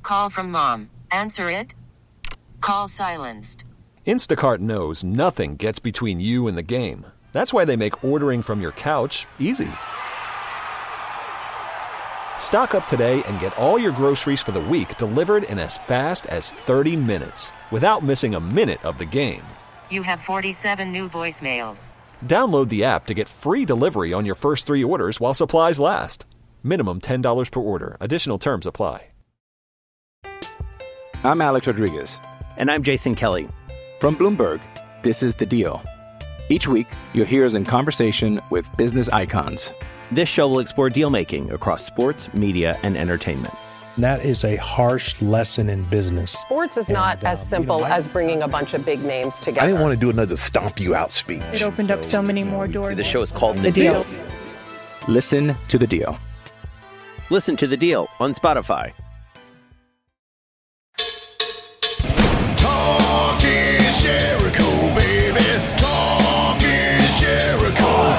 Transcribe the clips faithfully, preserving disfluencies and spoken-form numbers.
Call from mom. Answer it. Call silenced. Instacart knows nothing gets between you and the game. That's why they make ordering from your couch easy. Stock up today and get all your groceries for the week delivered in as fast as thirty minutes without missing a minute of the game. You have forty-seven new voicemails. Download the app to get free delivery on your first three orders while supplies last. Minimum ten dollars per order. Additional terms apply. I'm Alex Rodriguez. And I'm Jason Kelly. From Bloomberg, this is The Deal. Each week, you'll hear us in conversation with business icons. This show will explore deal-making across sports, media, and entertainment. That is a harsh lesson in business. Sports is and, not uh, as simple you know, as bringing a bunch of big names together. I didn't want to do another stomp you out speech. It opened so, up so many more doors. The show is called The, the deal. deal. Listen to The Deal. Listen to The Deal on Spotify. Talk is Jericho, baby. Talk is Jericho.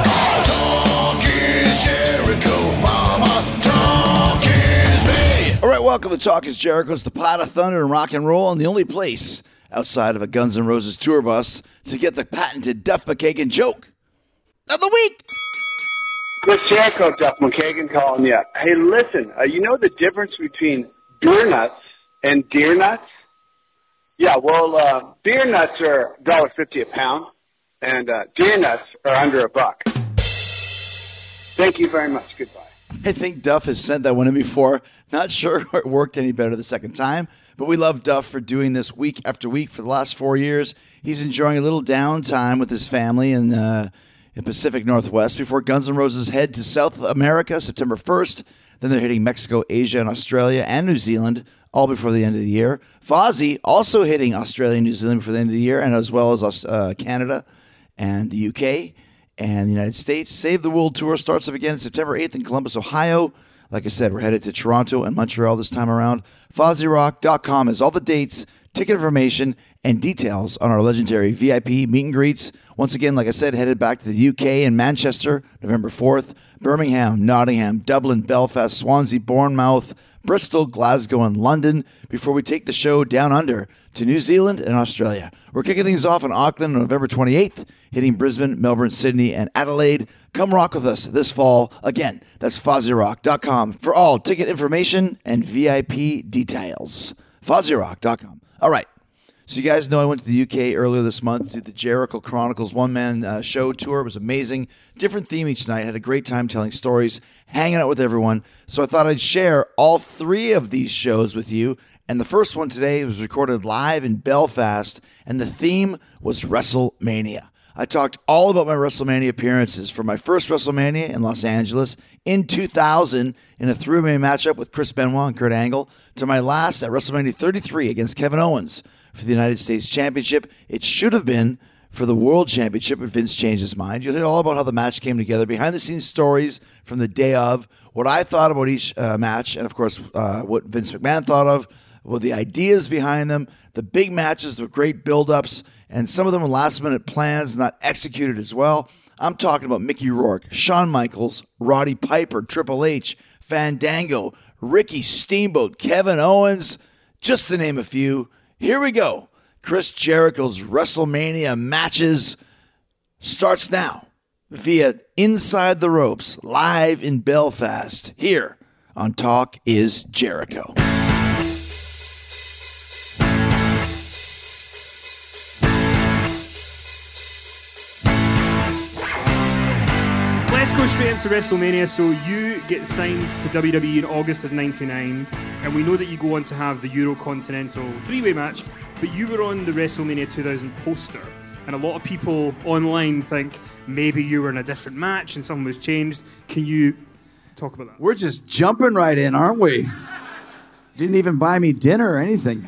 Talk is Jericho, mama. Talk is me. All right, welcome to Talk is Jericho. It's the pot of thunder and rock and roll, and the only place outside of a Guns N' Roses tour bus to get the patented Duff McKagan joke of the week. Chris Jericho, Duff McKagan calling you. Hey, listen, uh, you know the difference between beer nuts and deer nuts? Yeah, well, uh, beer nuts are one dollar fifty a pound, and uh, deer nuts are under a buck. Thank you very much. Goodbye. I think Duff has sent that one in before. Not sure it worked any better the second time, but we love Duff for doing this week after week for the last four years. He's enjoying a little downtime with his family in uh, in Pacific Northwest before Guns N' Roses head to South America September first. Then they're hitting Mexico, Asia, and Australia, and New Zealand, all before the end of the year. Fozzy also hitting Australia and New Zealand before the end of the year, and as well as uh, Canada and the U K and the United States. Save the World Tour starts up again September eighth in Columbus, Ohio. Like I said, we're headed to Toronto and Montreal this time around. Fozzy Rock dot com has all the dates, ticket information, and details on our legendary V I P meet and greets. Once again, like I said, headed back to the U K and Manchester, November fourth. Birmingham, Nottingham, Dublin, Belfast, Swansea, Bournemouth, Bristol, Glasgow, and London before we take the show down under to New Zealand and Australia. We're kicking things off in Auckland on November twenty-eighth, hitting Brisbane, Melbourne, Sydney, and Adelaide. Come rock with us this fall. Again, that's Fozzy Rock dot com for all ticket information and V I P details. Fozzy Rock dot com. All right. So you guys know I went to the U K earlier this month to the Jericho Chronicles one-man uh, show tour. It was amazing. Different theme each night. Had a great time telling stories, hanging out with everyone. So I thought I'd share all three of these shows with you. And the first one today was recorded live in Belfast, and the theme was WrestleMania. I talked all about my WrestleMania appearances, from my first WrestleMania in Los Angeles in two thousand in a three-way matchup with Chris Benoit and Kurt Angle, to my last at WrestleMania thirty-three against Kevin Owens for the United States Championship. It should have been for the World Championship, but Vince changed his mind. You'll hear all about how the match came together, behind-the-scenes stories from the day of, what I thought about each uh, match, and, of course, uh, what Vince McMahon thought of, what the ideas behind them, the big matches, the great build-ups, and some of them were last-minute plans not executed as well. I'm talking about Mickey Rourke, Shawn Michaels, Roddy Piper, Triple H, Fandango, Ricky Steamboat, Kevin Owens, just to name a few. Here we go. Chris Jericho's WrestleMania matches starts now via Inside the Ropes, live in Belfast, here on Talk is Jericho. Let's go straight into WrestleMania. So you get signed to W W E in August of ninety-nine, and we know that you go on to have the Eurocontinental three-way match, but you were on the WrestleMania two thousand poster, and a lot of people online think maybe you were in a different match and something was changed. Can you talk about that? We're just jumping right in, aren't we? Didn't even buy me dinner or anything.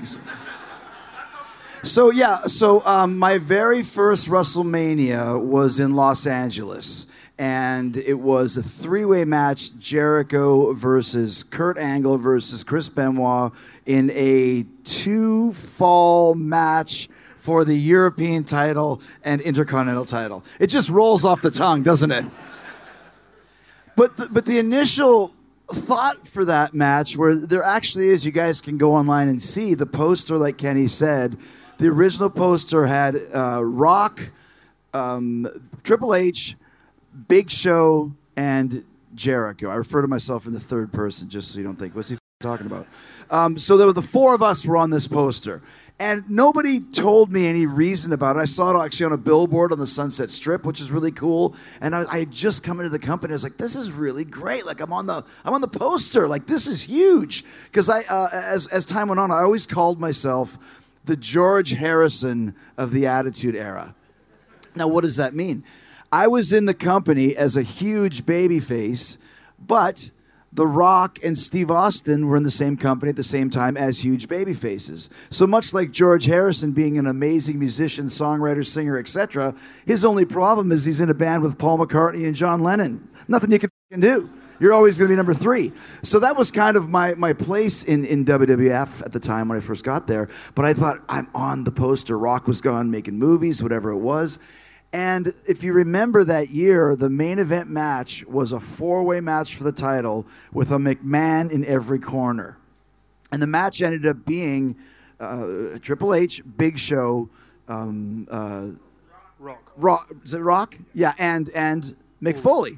So yeah, so um, my very first WrestleMania was in Los Angeles. And it was a three-way match, Jericho versus Kurt Angle versus Chris Benoit, in a two-fall match for the European title and Intercontinental title. It just rolls off the tongue, doesn't it? But the, but the initial thought for that match where there actually is, you guys can go online and see the poster, like Kenny said. The original poster had uh, Rock, um, Triple H, Big Show, and Jericho. I refer to myself in the third person just so you don't think, what's he talking about? Um, so there were the four of us were on this poster. And nobody told me any reason about it. I saw it actually on a billboard on the Sunset Strip, which is really cool. And I, I had just come into the company. I was like, "This is really great! Like I'm on the I'm on the poster. Like this is huge." Because I, uh, as as time went on, I always called myself the George Harrison of the Attitude Era. Now, what does that mean? I was in the company as a huge babyface, but The Rock and Steve Austin were in the same company at the same time as huge baby faces. So much like George Harrison being an amazing musician, songwriter, singer, et cetera, his only problem is he's in a band with Paul McCartney and John Lennon. Nothing you can do. You're always going to be number three. So that was kind of my, my place in, in W W F at the time when I first got there. But I thought, I'm on the poster. Rock was gone making movies, whatever it was. And if you remember that year, the main event match was a four-way match for the title with a McMahon in every corner. And the match ended up being uh, Triple H, Big Show, um, uh, Rock. Rock. Is it Rock? Yeah, and and Mick Foley.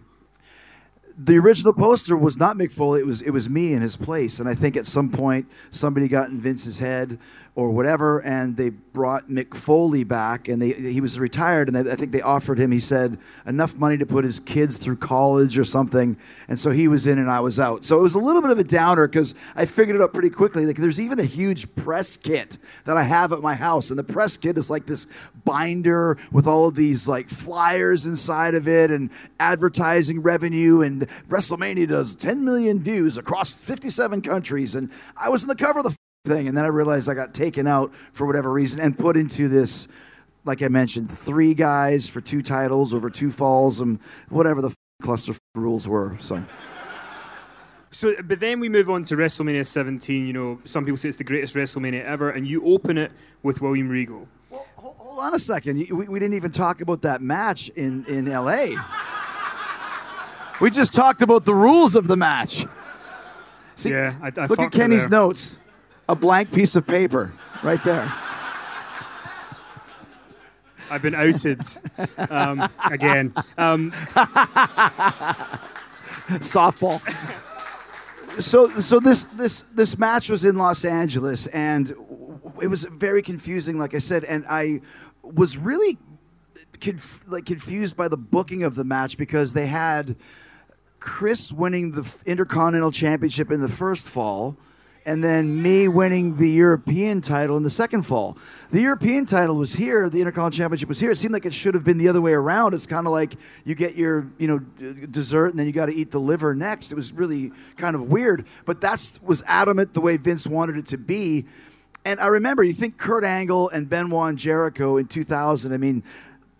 The original poster was not Mick Foley. It was it was me in his place. And I think at some point somebody got in Vince's head or whatever, and they brought Mick Foley back. And they he was retired, and they, I think they offered him, he said, enough money to put his kids through college or something. And so he was in and I was out. So it was a little bit of a downer because I figured it out pretty quickly. Like there's even a huge press kit that I have at my house. And the press kit is like this binder with all of these like flyers inside of it and advertising revenue, and WrestleMania does ten million views across fifty-seven countries, and I was in the cover of the thing, and then I realized I got taken out for whatever reason and put into this, like I mentioned, three guys for two titles over two falls and whatever the cluster rules were. So, so, but then we move on to WrestleMania seventeen. You know, some people say it's the greatest WrestleMania ever, and you open it with William Regal. Well, hold on a second. We, we didn't even talk about that match in, in L A We just talked about the rules of the match. See, yeah, I, I look at Kenny's notes. A blank piece of paper right there. I've been outed um, again. Um, Softball. So, so this this this match was in Los Angeles, and it was very confusing, like I said, and I was really conf- like confused by the booking of the match because they had Chris winning the Intercontinental Championship in the first fall, and then me winning the European title in the second fall. The European title was here, the Intercontinental Championship was here. It seemed like it should have been the other way around. It's kind of like you get your, you know, d- dessert and then you got to eat the liver next. It was really kind of weird, but that was adamant the way Vince wanted it to be. And I remember, you think Kurt Angle and Benoit and Jericho in two thousand, I mean,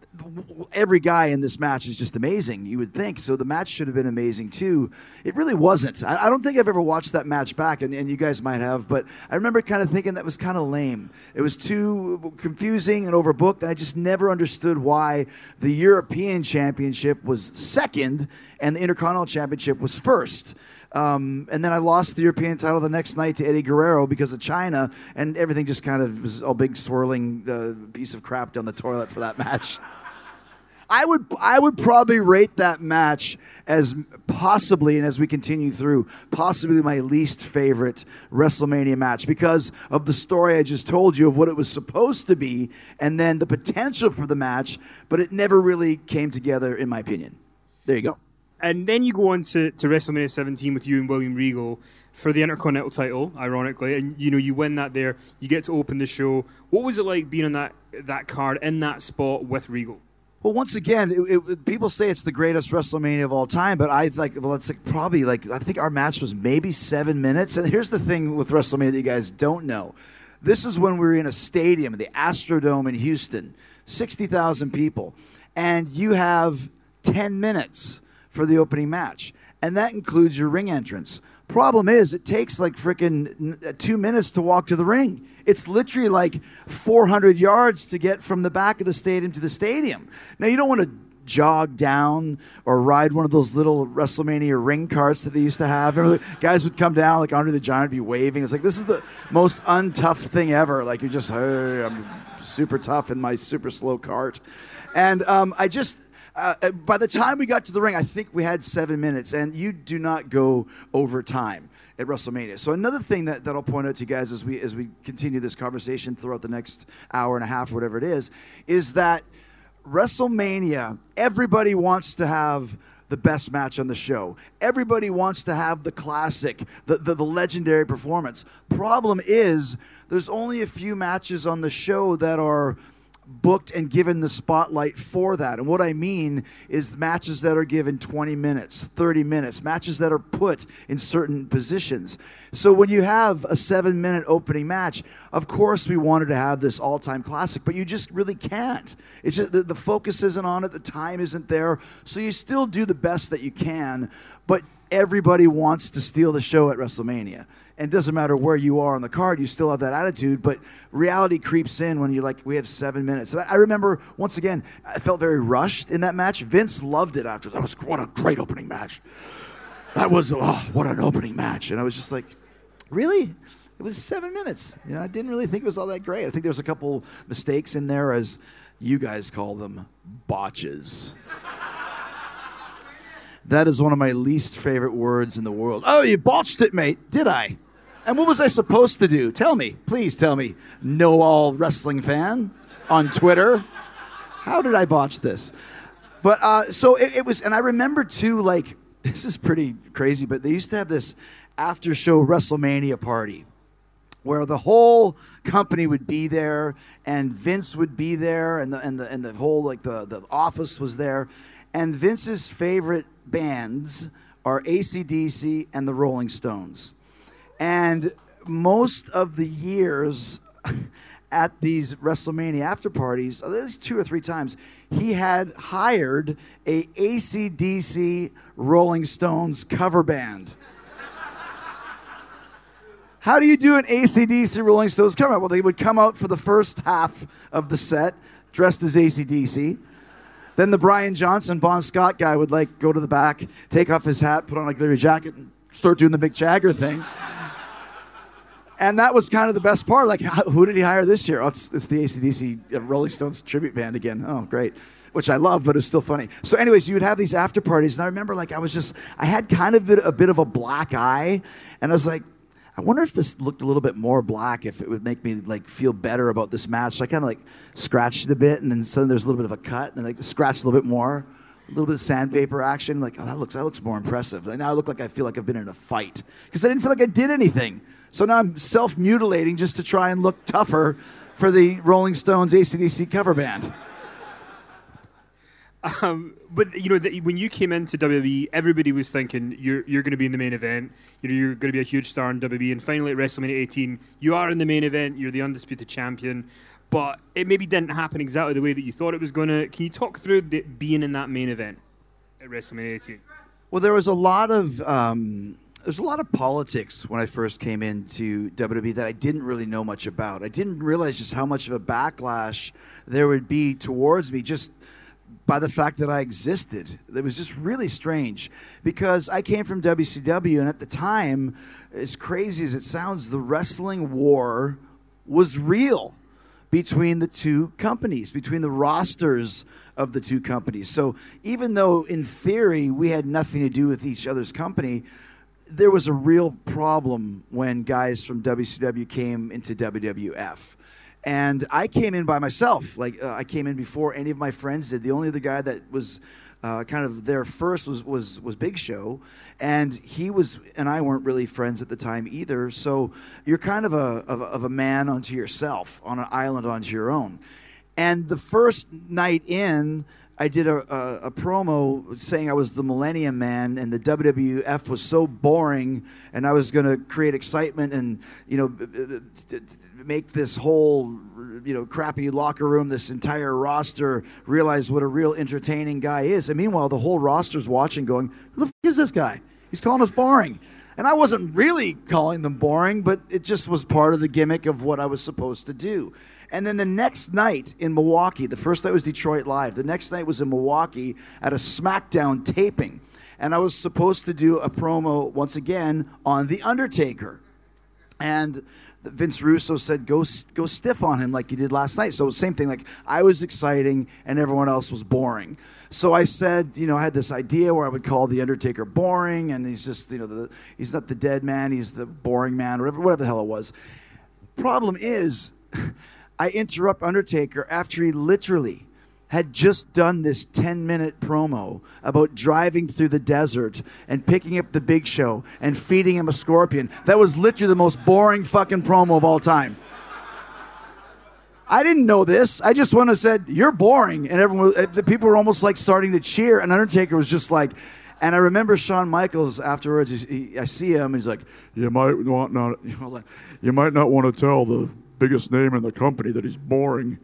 every guy in this match is just amazing, you would think. So the match should have been amazing too. It really wasn't. I, I don't think I've ever watched that match back, and, and you guys might have, but I remember kind of thinking that was kind of lame. It was too confusing and overbooked, and I just never understood why the European Championship was second and the Intercontinental Championship was first. Um, and then I lost the European title the next night to Eddie Guerrero because of China, and everything just kind of was a big swirling uh, piece of crap down the toilet for that match. I would I would probably rate that match as possibly, and as we continue through, possibly my least favorite WrestleMania match because of the story I just told you of what it was supposed to be and then the potential for the match, but it never really came together in my opinion. There you go. And then you go on to, to WrestleMania seventeen with you and William Regal for the Intercontinental title, ironically, and you know you win that there. You get to open the show. What was it like being on that that card in that spot with Regal? Well, once again, it, it, people say it's the greatest WrestleMania of all time, but I like, well, it's like probably like, I think our match was maybe seven minutes. And here's the thing with WrestleMania that you guys don't know. This is when we were in a stadium, the Astrodome in Houston, sixty thousand people. And you have ten minutes for the opening match. And that includes your ring entrance. Problem is, it takes like freaking two minutes to walk to the ring. It's literally like four hundred yards to get from the back of the stadium to the stadium. Now, you don't want to jog down or ride one of those little WrestleMania ring carts that they used to have. Remember, the guys would come down like Andre the Giant, be waving. It's like, this is the most untough thing ever. Like, you're just, hey, I'm super tough in my super slow cart. And um, I just, uh, by the time we got to the ring, I think we had seven minutes, and you do not go over time at WrestleMania. So another thing that, that I'll point out to you guys as we as we continue this conversation throughout the next hour and a half, whatever it is, is that WrestleMania, everybody wants to have the best match on the show. Everybody wants to have the classic, the, the, the legendary performance. Problem is, there's only a few matches on the show that are booked and given the spotlight for that. And what I mean is matches that are given twenty minutes, thirty minutes, matches that are put in certain positions. So when you have a seven minute opening match, of course we wanted to have this all-time classic, but you just really can't. It's just the, the focus isn't on it, the time isn't there. So you still do the best that you can, but everybody wants to steal the show at WrestleMania. And it doesn't matter where you are on the card, you still have that attitude, but reality creeps in when you're like, we have seven minutes. And I remember, once again, I felt very rushed in that match. Vince loved it after. That was, what a great opening match. That was, oh, what an opening match. And I was just like, really? It was seven minutes. You know, I didn't really think it was all that great. I think there was a couple mistakes in there, as you guys call them, botches. That is one of my least favorite words in the world. Oh, you botched it, mate. Did I? And what was I supposed to do? Tell me. Please tell me. Know all wrestling fan on Twitter. How did I botch this? But uh, so it, it was, and I remember too, like, this is pretty crazy, but they used to have this after show WrestleMania party where the whole company would be there and Vince would be there and the, and the, and the whole, like, the, the office was there. And Vince's favorite bands are A C D C and the Rolling Stones. And most of the years at these WrestleMania after parties, at least two or three times, he had hired a A C D C Rolling Stones cover band. How do you do an A C D C Rolling Stones cover band? Well, they would come out for the first half of the set dressed as A C D C. Then the Brian Johnson, Bon Scott guy would like go to the back, take off his hat, put on a glittery jacket, and start doing the Mick Jagger thing. And that was kind of the best part. Like, who did he hire this year? Oh, it's, it's the A C D C Rolling Stones tribute band again. Oh, great. Which I love, but it's still funny. So anyways, you would have these after parties. And I remember, like, I was just, I had kind of a bit of a black eye. And I was like, I wonder if this looked a little bit more black, if it would make me, like, feel better about this match. So I kind of, like, scratched it a bit. And then suddenly there's a little bit of a cut. And, like, scratched a little bit more. A little bit of sandpaper action. Like, oh, that looks, that looks more impressive. Like, now I look like I feel like I've been in a fight. Because I didn't feel like I did anything. So now I'm self-mutilating just to try and look tougher for the Rolling Stones A C D C cover band. Um, but, you know, the, when you came into W W E, everybody was thinking you're you're going to be in the main event. You know, you're going to be a huge star in W W E. And finally at WrestleMania eighteen, you are in the main event. You're the undisputed champion. But it maybe didn't happen exactly the way that you thought it was going to. Can you talk through the, being in that main event at WrestleMania eighteen? Well, there was a lot of... Um There's a lot of politics when I first came into W W E that I didn't really know much about. I didn't realize just how much of a backlash there would be towards me just by the fact that I existed. It was just really strange because I came from W C W, and at the time, as crazy as it sounds, the wrestling war was real between the two companies, between the rosters of the two companies. So even though in theory we had nothing to do with each other's company, there was a real problem when guys from W C W came into W W F. And I came in by myself. Like, uh, I came in before any of my friends did. The only other guy that was uh, kind of there first was, was, was Big Show. And he was, and I weren't really friends at the time either. So you're kind of a, of a, of a man unto yourself, on an island onto your own. And the first night in, I did a, a, a promo saying I was the Millennium Man, and the W W F was so boring, and I was going to create excitement and, you know, make this whole, you know, crappy locker room, this entire roster realize what a real entertaining guy is. And meanwhile, the whole roster's watching, going, "Who the f*** is this guy? He's calling us boring." And I wasn't really calling them boring, but it just was part of the gimmick of what I was supposed to do. And then the next night in Milwaukee, the first night was Detroit Live. The next night was in Milwaukee at a SmackDown taping. And I was supposed to do a promo once again on The Undertaker. And Vince Russo said, go go stiff on him like you did last night. So it was the same thing. Like, I was exciting and everyone else was boring. So I said, you know, I had this idea where I would call The Undertaker boring, and he's just, you know, the, he's not the dead man, he's the boring man, whatever, whatever the hell it was. Problem is, I interrupt Undertaker after he literally had just done this ten-minute promo about driving through the desert and picking up the Big Show and feeding him a scorpion. That was literally the most boring fucking promo of all time. I didn't know this. I just went and said, you're boring. And everyone, the people were almost like starting to cheer. And Undertaker was just like, and I remember Shawn Michaels afterwards, he, I see him, and he's like, you might want not, you, know, like, you might not want to tell the biggest name in the company that he's boring.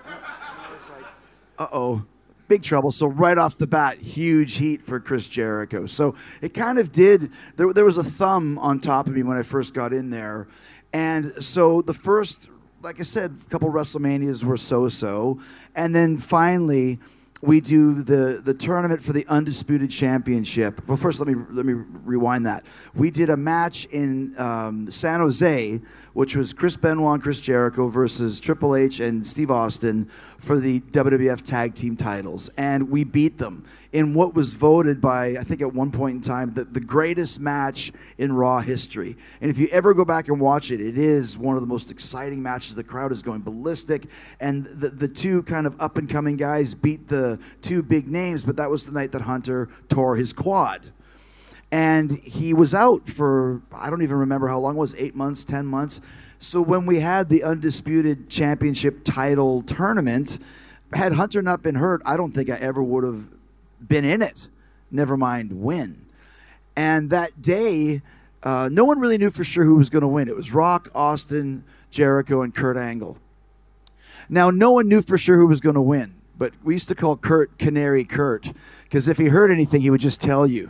Uh-oh, big trouble. So right off the bat, huge heat for Chris Jericho. So it kind of did, there, there was a thumb on top of me when I first got in there. And so the first, like I said, a couple WrestleManias were so-so. And then finally, we do the, the tournament for the Undisputed Championship. Well, first, let me let me rewind that. We did a match in um, San Jose, which was Chris Benoit and Chris Jericho versus Triple H and Steve Austin for the W W F Tag Team titles. And we beat them in what was voted by, I think at one point in time, the, the greatest match in Raw history. And if you ever go back and watch it, it is one of the most exciting matches. The crowd is going ballistic. And the, the two kind of up-and-coming guys beat the two big names, but that was the night that Hunter tore his quad. And he was out for, I don't even remember how long it was, eight months, ten months. So when we had the Undisputed Championship title tournament, had Hunter not been hurt, I don't think I ever would have been in it, never mind win. And that day, uh, no one really knew for sure who was going to win. It was Rock, Austin, Jericho, and Kurt Angle. Now, no one knew for sure who was going to win, but we used to call Kurt Canary Kurt, because if he heard anything, he would just tell you.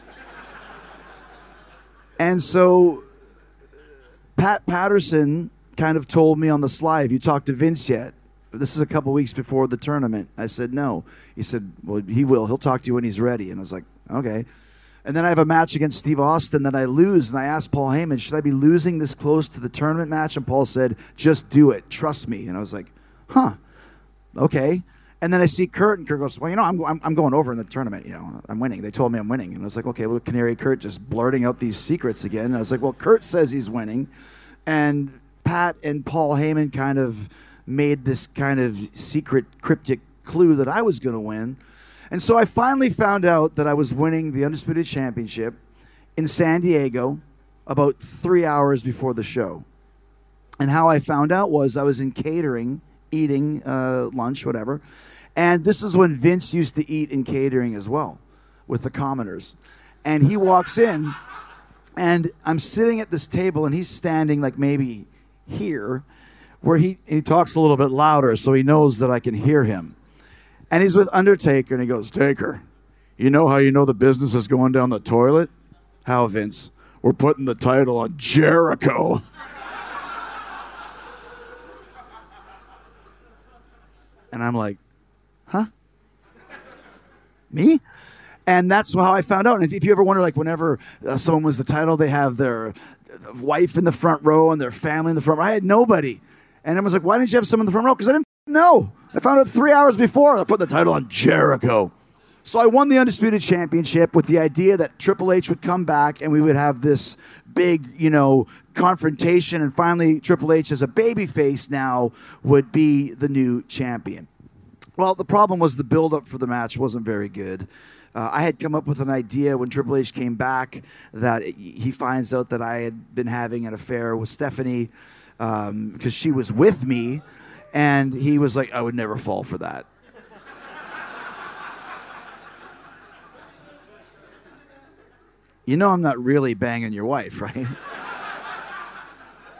And so Pat Patterson kind of told me on the sly, have you talked to Vince yet? This is a couple weeks before the tournament. I said, no. He said, well, he will. He'll talk to you when he's ready. And I was like, okay. And then I have a match against Steve Austin that I lose. And I asked Paul Heyman, should I be losing this close to the tournament match? And Paul said, just do it. Trust me. And I was like, huh, okay. And then I see Kurt, and Kurt goes, well, you know, I'm, I'm, I'm going over in the tournament. You know, I'm winning. They told me I'm winning. And I was like, okay, well, Canary Kurt just blurting out these secrets again. And I was like, well, Kurt says he's winning. And Pat and Paul Heyman kind of made this kind of secret cryptic clue that I was going to win. And so I finally found out that I was winning the Undisputed Championship in San Diego about three hours before the show. And how I found out was I was in catering, eating uh, lunch, whatever. And this is when Vince used to eat in catering as well with the commoners. And he walks in, and I'm sitting at this table, and he's standing like maybe here, where he, he talks a little bit louder so he knows that I can hear him. And he's with Undertaker, and he goes, Taker, you know how you know the business is going down the toilet? How, Vince? We're putting the title on Jericho. And I'm like, huh? Me? And that's how I found out. And if you ever wonder, like, whenever uh, someone wins the title, they have their wife in the front row and their family in the front row. I had nobody. And I was like, why didn't you have someone in the front row? Because I didn't know. I found out three hours before. I put the title on Jericho. So I won the Undisputed Championship with the idea that Triple H would come back and we would have this big, you know, confrontation. And finally, Triple H as a babyface now would be the new champion. Well, the problem was the build-up for the match wasn't very good. Uh, I had come up with an idea when Triple H came back that he finds out that I had been having an affair with Stephanie um, because she was with me. And he was like, I would never fall for that. You know I'm not really banging your wife, right? Not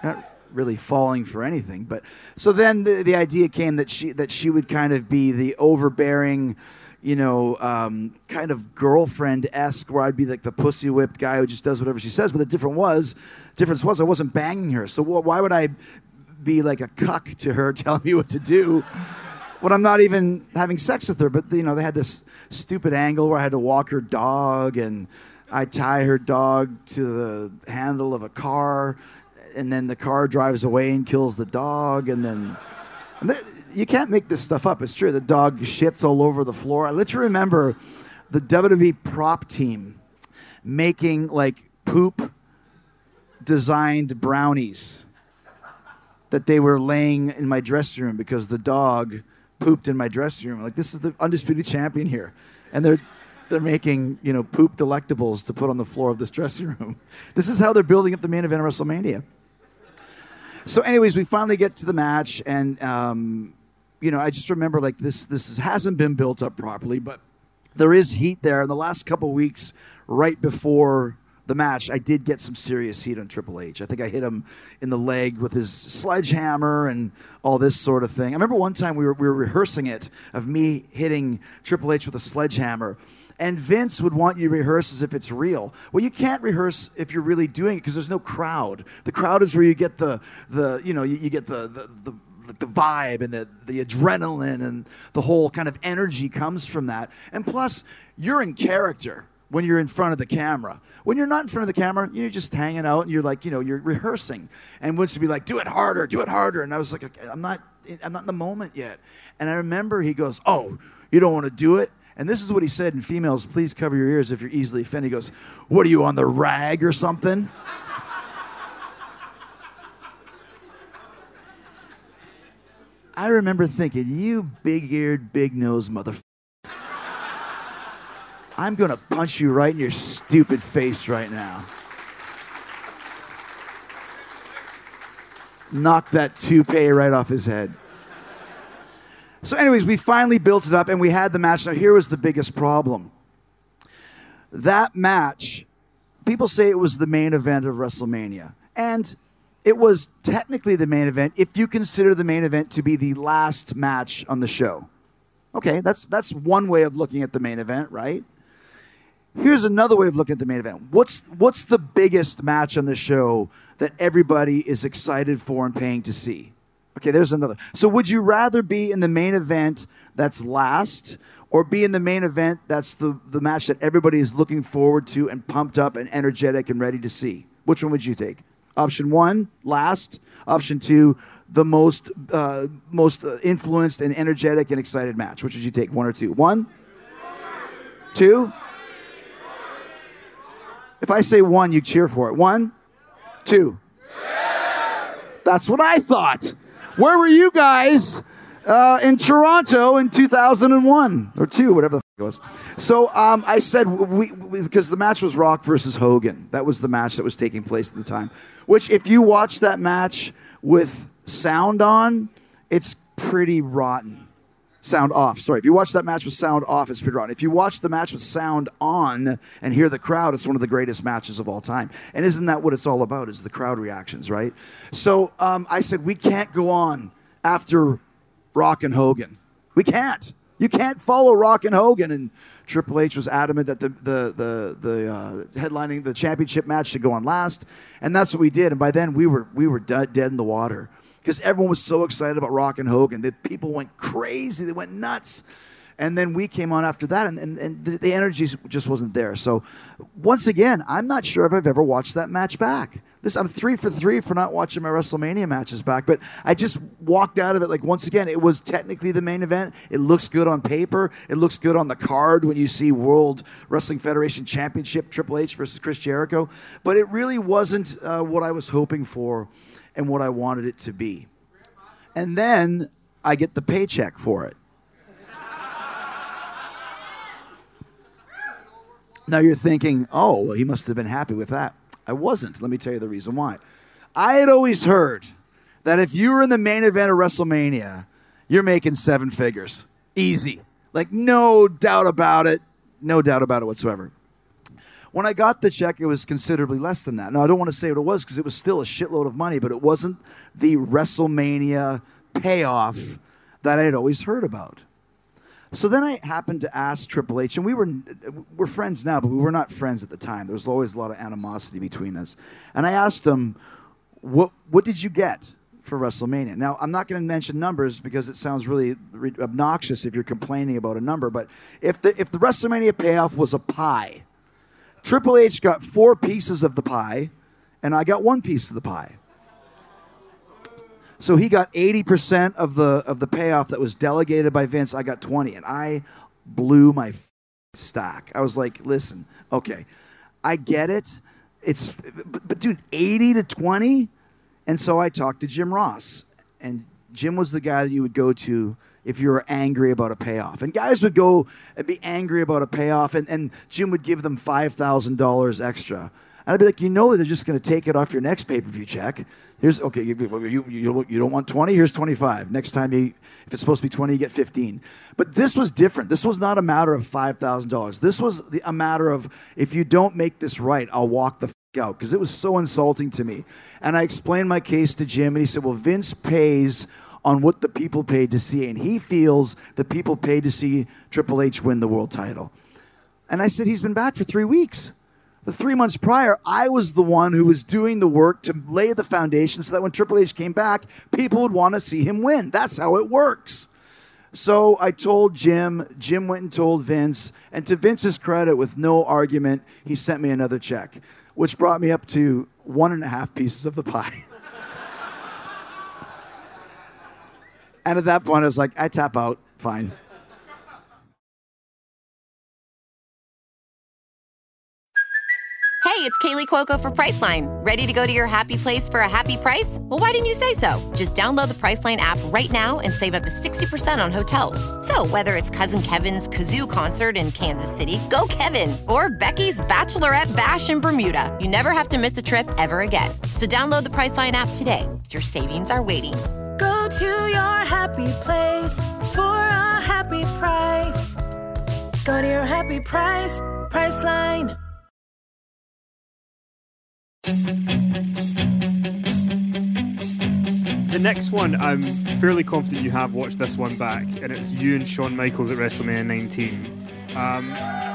really falling for anything. But so then the, the idea came that she that she would kind of be the overbearing, you know, um, kind of girlfriend-esque, where I'd be like the pussy-whipped guy who just does whatever she says. But the difference was, difference was I wasn't banging her. So wh- why would I be like a cuck to her telling me what to do when I'm not even having sex with her? But, you know, they had this stupid angle where I had to walk her dog, and I tie her dog to the handle of a car, and then the car drives away and kills the dog, and then... And th- you can't make this stuff up. It's true. The dog shits all over the floor. I literally remember the W W E prop team making like poop designed brownies that they were laying in my dressing room because the dog pooped in my dressing room. Like, this is the undisputed champion here. And they're they're making, you know, poop delectables to put on the floor of this dressing room. This is how they're building up the main event of WrestleMania. So anyways, we finally get to the match, and um, you know, I just remember like this this is, hasn't been built up properly, but there is heat there. In the last couple of weeks, right before the match, I did get some serious heat on Triple H. I think I hit him in the leg with his sledgehammer and all this sort of thing. I remember one time we were we were rehearsing it, of me hitting Triple H with a sledgehammer. And Vince would want you to rehearse as if it's real. Well, you can't rehearse if you're really doing it because there's no crowd. The crowd is where you get the, the you know, you, you get the, the, the, the vibe and the, the adrenaline, and the whole kind of energy comes from that. And plus, you're in character when you're in front of the camera. When you're not in front of the camera, you're just hanging out and you're like, you know, you're rehearsing. And Vince would be like, do it harder, do it harder. And I was like, okay, I'm not, I'm not in the moment yet. And I remember he goes, oh, you don't want to do it? And this is what he said, and females, please cover your ears if you're easily offended. He goes, what are you, on the rag or something? I remember thinking, you big-eared, big-nosed motherfucker. I'm going to punch you right in your stupid face right now. Knock that toupee right off his head. So anyways, we finally built it up, and we had the match. Now, here was the biggest problem. That match, people say it was the main event of WrestleMania. And it was technically the main event if you consider the main event to be the last match on the show. Okay, that's that's one way of looking at the main event, right? Here's another way of looking at the main event. What's what's the biggest match on the show that everybody is excited for and paying to see? Okay, there's another. So would you rather be in the main event that's last, or be in the main event that's the, the match that everybody is looking forward to and pumped up and energetic and ready to see? Which one would you take? Option one, last. Option two, the most uh, most uh, influenced and energetic and excited match. Which would you take, one or two? One? Two? If I say one, you cheer for it. One? Two? That's what I thought. Where were you guys uh, in Toronto in two thousand one or two, whatever the f- it was? So um, I said, we, we, because the match was Rock versus Hogan. That was the match that was taking place at the time. Which, if you watch that match with sound on, it's pretty rotten. Sound off, sorry. If you watch that match with sound off, it's pretty rotten. If you watch the match with sound on and hear the crowd, it's one of the greatest matches of all time. And isn't that what it's all about, is the crowd reactions, right? So um, I said, we can't go on after Rock and Hogan. We can't. You can't follow Rock and Hogan. And Triple H was adamant that the the the, the uh, headlining the championship match should go on last. And that's what we did. And by then, we were we were dead, dead in the water. Because everyone was so excited about Rock and Hogan that people went crazy. They went nuts. And then we came on after that, and, and, and the, the energy just wasn't there. So once again, I'm not sure if I've ever watched that match back. This I'm three for three for not watching my WrestleMania matches back. But I just walked out of it like, once again, it was technically the main event. It looks good on paper. It looks good on the card when you see World Wrestling Federation Championship, Triple H versus Chris Jericho. But it really wasn't uh, what I was hoping for and what I wanted it to be. And then I get the paycheck for it. Now you're thinking, oh, well, he must have been happy with that. I wasn't. Let me tell you the reason why. I had always heard that if you were in the main event of WrestleMania, you're making seven figures. Easy. Like, no doubt about it. No doubt about it whatsoever. When I got the check, it was considerably less than that. Now, I don't want to say what it was because it was still a shitload of money, but it wasn't the WrestleMania payoff that I had always heard about. So then I happened to ask Triple H, and we were we're friends now, but we were not friends at the time. There was always a lot of animosity between us. And I asked him, what what did you get for WrestleMania? Now, I'm not going to mention numbers because it sounds really re- obnoxious if you're complaining about a number, but if the if the WrestleMania payoff was a pie, Triple H got four pieces of the pie, and I got one piece of the pie. So he got eighty percent of the of the payoff that was delegated by Vince. I got twenty, and I blew my f- stack. I was like, listen, okay, I get it. It's but, but dude, eighty to twenty. And so I talked to Jim Ross, and Jim was the guy that you would go to if you were angry about a payoff. And guys would go and be angry about a payoff, and, and Jim would give them five thousand dollars extra. And I'd be like, you know, they're just going to take it off your next pay-per-view check. Here's okay. You, you, you, you don't want twenty. Here's twenty-five. Next time, you, if it's supposed to be twenty, you get fifteen. But this was different. This was not a matter of five thousand dollars. This was the, a matter of, if you don't make this right, I'll walk the f- out, because it was so insulting to me. And I explained my case to Jim, and he said, well, Vince pays on what the people paid to see, and he feels the people paid to see Triple H win the world title. And I said, he's been back for three weeks. The three months prior, I was the one who was doing the work to lay the foundation so that when Triple H came back, people would want to see him win. That's how it works. So I told Jim. Jim went and told Vince. And to Vince's credit, with no argument, he sent me another check, which brought me up to one and a half pieces of the pie. And at that point, I was like, I tap out. Fine. Hey, it's Kaylee Cuoco for Priceline. Ready to go to your happy place for a happy price? Well, why didn't you say so? Just download the Priceline app right now and save up to sixty percent on hotels. So whether it's Cousin Kevin's Kazoo Concert in Kansas City, go Kevin, or Becky's Bachelorette Bash in Bermuda, you never have to miss a trip ever again. So download the Priceline app today. Your savings are waiting. Go to your happy place for a happy price. Go to your happy price, Priceline. The next one, I'm fairly confident you have watched this one back, and it's you and Shawn Michaels at WrestleMania nineteen. Um,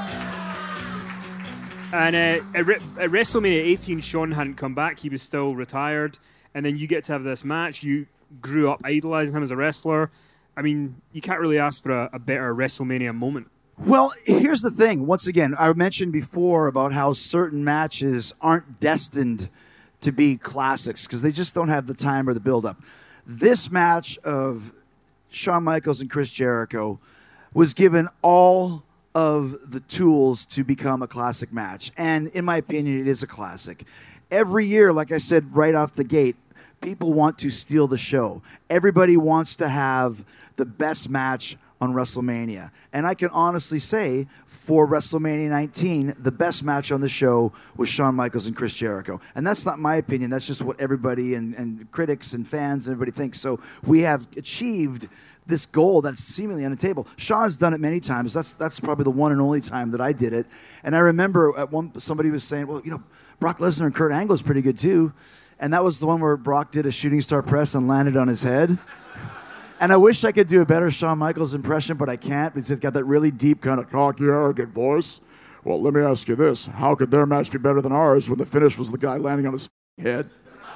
and uh, at, Re- at WrestleMania eighteen, Shawn hadn't come back. He was still retired. And then you get to have this match. You grew up idolizing him as a wrestler. I mean, you can't really ask for a, a better WrestleMania moment. Well, here's the thing. Once again, I mentioned before about how certain matches aren't destined to be classics because they just don't have the time or the build-up. This match of Shawn Michaels and Chris Jericho was given all of the tools to become a classic match. And in my opinion, it is a classic. Every year, like I said right off the gate, people want to steal the show. Everybody wants to have the best match on WrestleMania. And I can honestly say, for WrestleMania nineteen, the best match on the show was Shawn Michaels and Chris Jericho. And that's not my opinion. That's just what everybody and, and critics and fans and everybody thinks. So we have achieved this goal that's seemingly unattainable. Shawn's done it many times. That's that's probably the one and only time that I did it. And I remember at one somebody was saying, well, you know, Brock Lesnar and Kurt Angle's pretty good too. And that was the one where Brock did a shooting star press and landed on his head. And I wish I could do a better Shawn Michaels impression, but I can't because it's got that really deep kind of cocky, arrogant voice. Well, let me ask you this. How could their match be better than ours when the finish was the guy landing on his head?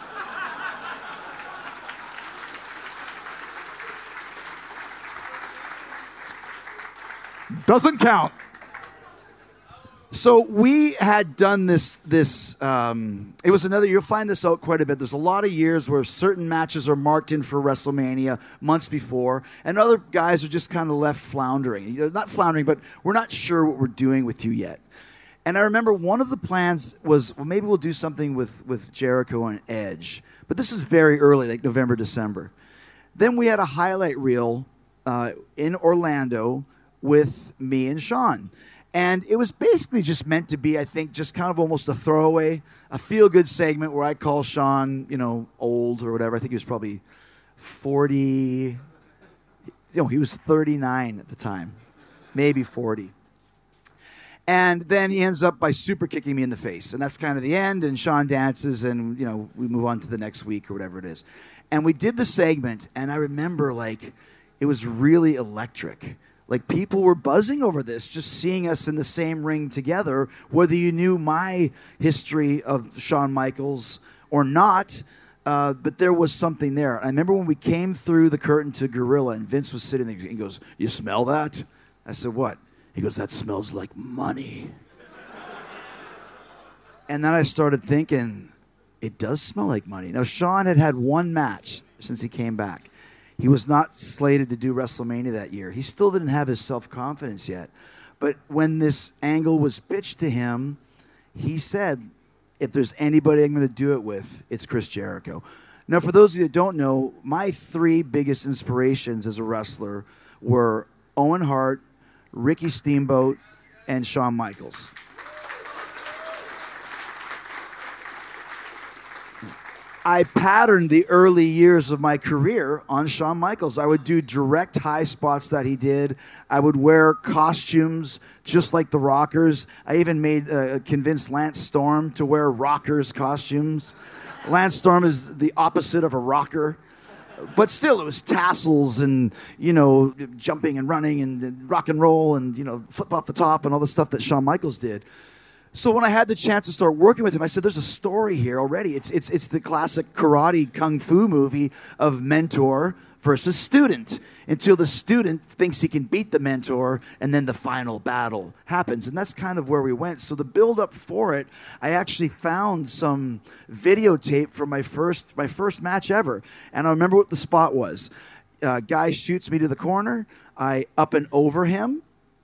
Doesn't count. So we had done this, this um, it was another, you'll find this out quite a bit. There's a lot of years where certain matches are marked in for WrestleMania months before, and other guys are just kind of left floundering. You know, not floundering, but we're not sure what we're doing with you yet. And I remember one of the plans was, well, maybe we'll do something with, with Jericho and Edge. But this is very early, like November, December. Then we had a highlight reel uh, in Orlando with me and Shawn. And it was basically just meant to be, I think, just kind of almost a throwaway, a feel-good segment where I call Shawn, you know, old or whatever. I think he was probably forty. You know, he was thirty-nine at the time, maybe forty. And then he ends up by super kicking me in the face. And that's kind of the end. And Shawn dances and, you know, we move on to the next week or whatever it is. And we did the segment. And I remember, like, it was really electric. Like, people were buzzing over this, just seeing us in the same ring together, whether you knew my history of Shawn Michaels or not. Uh, but there was something there. I remember when we came through the curtain to Gorilla and Vince was sitting there and he goes, "You smell that?" I said, "What?" He goes, "That smells like money." And then I started thinking, it does smell like money. Now, Shawn had had one match since he came back. He was not slated to do WrestleMania that year. He still didn't have his self-confidence yet. But when this angle was pitched to him, he said, if there's anybody I'm going to do it with, it's Chris Jericho. Now, for those of you that don't know, my three biggest inspirations as a wrestler were Owen Hart, Ricky Steamboat, and Shawn Michaels. I patterned the early years of my career on Shawn Michaels. I would do direct high spots that he did. I would wear costumes just like the Rockers. I even made uh, convinced Lance Storm to wear Rockers costumes. Lance Storm is the opposite of a rocker. But still, it was tassels and, you know, jumping and running and, and rock and roll and, you know, flip off the top and all the stuff that Shawn Michaels did. So when I had the chance to start working with him, I said, there's a story here already. It's it's it's the classic karate kung fu movie of mentor versus student, until the student thinks he can beat the mentor, and then the final battle happens. And that's kind of where we went. So the build-up for it, I actually found some videotape from my first my first match ever. And I remember what the spot was. Uh, guy shoots me to the corner. I up and over him.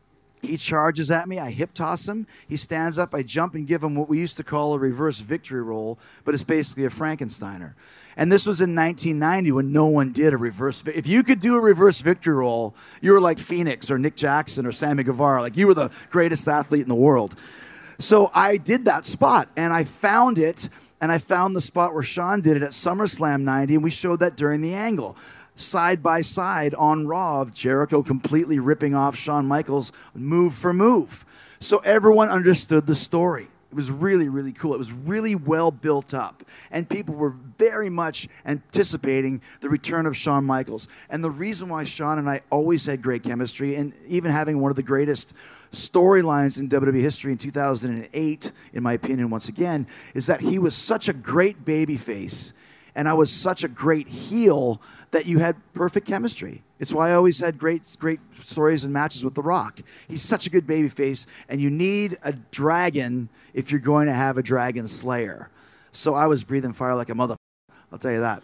He charges at me. I hip toss him. He stands up. I jump and give him what we used to call a reverse victory roll, but it's basically a Frankensteiner. And this was in nineteen ninety when no one did a reverse. If you could do a reverse victory roll, you were like Phoenix or Nick Jackson or Sammy Guevara. Like, you were the greatest athlete in the world. So I did that spot, and I found it, and I found the spot where Shawn did it at SummerSlam ninety, and we showed that during the angle. Side by side on Raw of Jericho completely ripping off Shawn Michaels move for move. So everyone understood the story. It was really, really cool. It was really well built up. And people were very much anticipating the return of Shawn Michaels. And the reason why Shawn and I always had great chemistry, and even having one of the greatest storylines in W W E history in two thousand eight, in my opinion, once again, is that he was such a great babyface and I was such a great heel that you had perfect chemistry. It's why I always had great, great stories and matches with The Rock. He's such a good babyface, and you need a dragon if you're going to have a dragon slayer. So I was breathing fire like a mother. I'll tell you that.